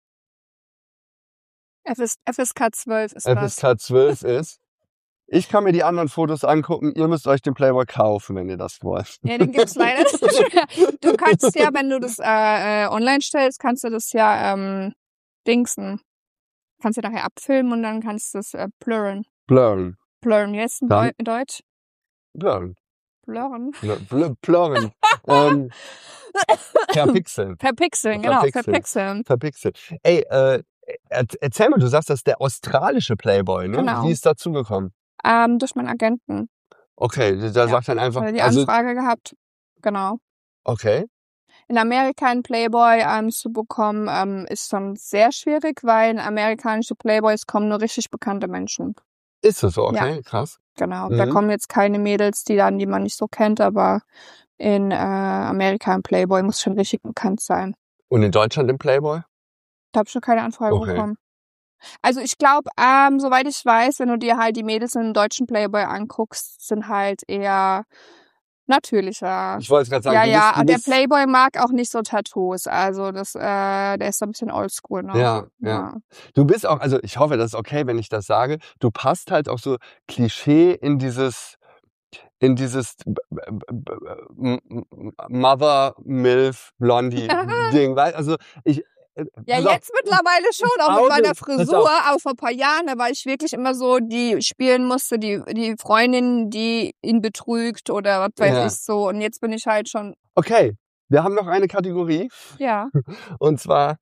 F S K zwölf ist F das. S K zwölf ist. Ich kann mir die anderen Fotos angucken. Ihr müsst euch den Playboy kaufen, wenn ihr das wollt. Ja, den gibt's leider nicht mehr. Du kannst ja, wenn du das äh, äh, online stellst, kannst du das ja ähm, dingsen. Kannst du nachher abfilmen und dann kannst du es äh, blurren. Blurren. Blurren, wie heißt es in, Dann? Deu in Deutsch? Blurren. Blurren. Bl- bl- Blurren. ähm, verpixeln. Verpixeln, genau, Verpixeln. verpixeln. Verpixeln. Ey, äh, er, erzähl mal, du sagst, das ist der australische Playboy, ne? Genau. Wie ist dazu gekommen? Ähm, durch meinen Agenten. Okay, da Ja. sagt dann einfach, Hat er die also, Anfrage gehabt. Genau. okay. In Amerika einen Playboy ähm, zu bekommen, ähm, ist dann sehr schwierig, weil in amerikanische Playboys kommen nur richtig bekannte Menschen. Ist es so, okay, krass. Genau. Mhm. Da kommen jetzt keine Mädels, die dann, die man nicht so kennt, aber in äh, Amerika ein Playboy muss schon richtig bekannt sein. Und in Deutschland im Playboy? Da habe ich noch keine Anfrage Okay. bekommen. Also ich glaube, ähm, soweit ich weiß, wenn du dir halt die Mädels in einem deutschen Playboy anguckst, sind halt eher natürlicher. Ich wollte gerade sagen, Ja, du ja, bist, du und der bist, Playboy mag auch nicht so Tattoos. Also das, äh, der ist so ein bisschen oldschool, ne? Ja, ja. Du bist auch, also ich hoffe, das ist okay, wenn ich das sage. Du passt halt auch so Klischee in dieses, in dieses b- b- b- m- m- Mother Milf Blondie Ding, weil also ich äh, Ja, pass auf, jetzt mittlerweile schon, auch Auge, mit meiner pass Frisur, auf. aber vor ein paar Jahren, da war ich wirklich immer so, die spielen musste, die, die Freundin, die ihn betrügt oder was weiß Ja. ich so. Und jetzt bin ich halt schon, Okay, wir haben noch eine Kategorie ja, und zwar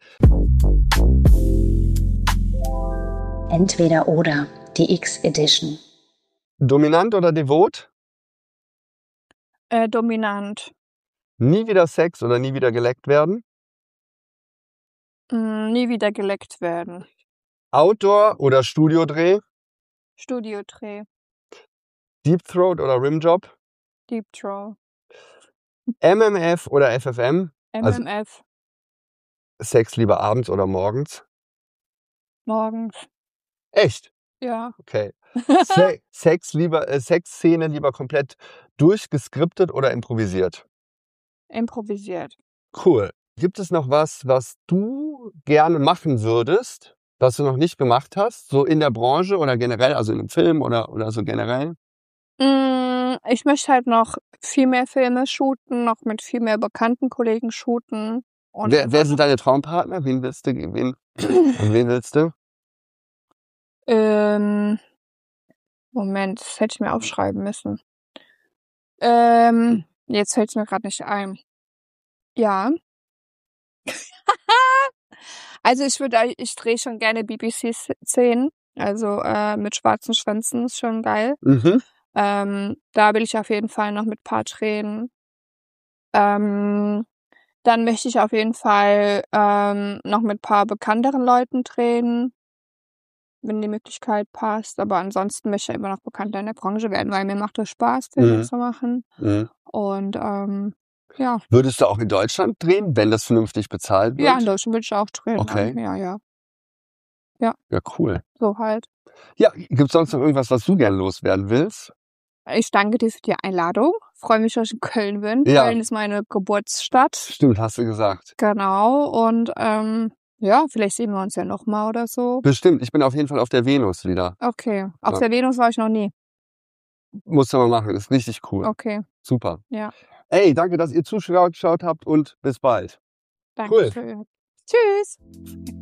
Entweder oder, die X-Edition. dominant oder devot, äh, dominant. nie wieder Sex oder nie wieder geleckt werden, Mm, nie wieder geleckt werden. Outdoor oder Studiodreh, Studiodreh, Deep Throat oder Rimjob, Deep Throw, M M F oder F F M, Also- M M F, Sex lieber abends oder morgens. morgens. Echt? Ja. Okay. Se Sex lieber, äh, Sexszene lieber komplett durchgeskriptet oder improvisiert? Improvisiert. Cool. Gibt es noch was, was du gerne machen würdest, was du noch nicht gemacht hast, so in der Branche oder generell, also in einem Film oder, oder so generell? Mm, ich möchte halt noch viel mehr Filme shooten, noch mit viel mehr bekannten Kollegen shooten. Und Wer, wer sind deine Traumpartner? Wen willst du, wen, an wen willst du? Ähm, Moment, das hätte ich mir aufschreiben müssen. Ähm, jetzt fällt es mir gerade nicht ein. Ja. Also ich würde, ich drehe schon gerne B B C-Szenen. Also äh, mit schwarzen Schwänzen ist schon geil. Mhm. Ähm, da will ich auf jeden Fall noch mit paar drehen. Ähm, dann möchte ich auf jeden Fall ähm, noch mit paar bekannteren Leuten drehen, wenn die Möglichkeit passt. Aber ansonsten möchte ich immer noch bekannter in der Branche werden, weil mir macht es Spaß, Filme Mhm. zu machen. Mhm. Und ähm, ja, Würdest du auch in Deutschland drehen, wenn das vernünftig bezahlt wird? ja, in Deutschland würde ich auch drehen. Okay. Ja, ja, Ja, cool. so halt. Ja, gibt's sonst noch irgendwas, was du gern loswerden willst? Ich danke dir für die Einladung. Freue mich, dass ich in Köln bin. Ja. Köln ist meine Geburtsstadt. Stimmt, hast du gesagt. Genau. Und ähm, ja, vielleicht sehen wir uns ja noch mal oder so. Bestimmt, ich bin auf jeden Fall auf der Venus wieder. Okay. Auf Ja. der Venus war ich noch nie. Musst du mal machen, ist richtig cool. Okay. Super. Ja. Ey, danke, dass ihr zugeschaut habt und bis bald. Danke Cool. schön. Tschüss.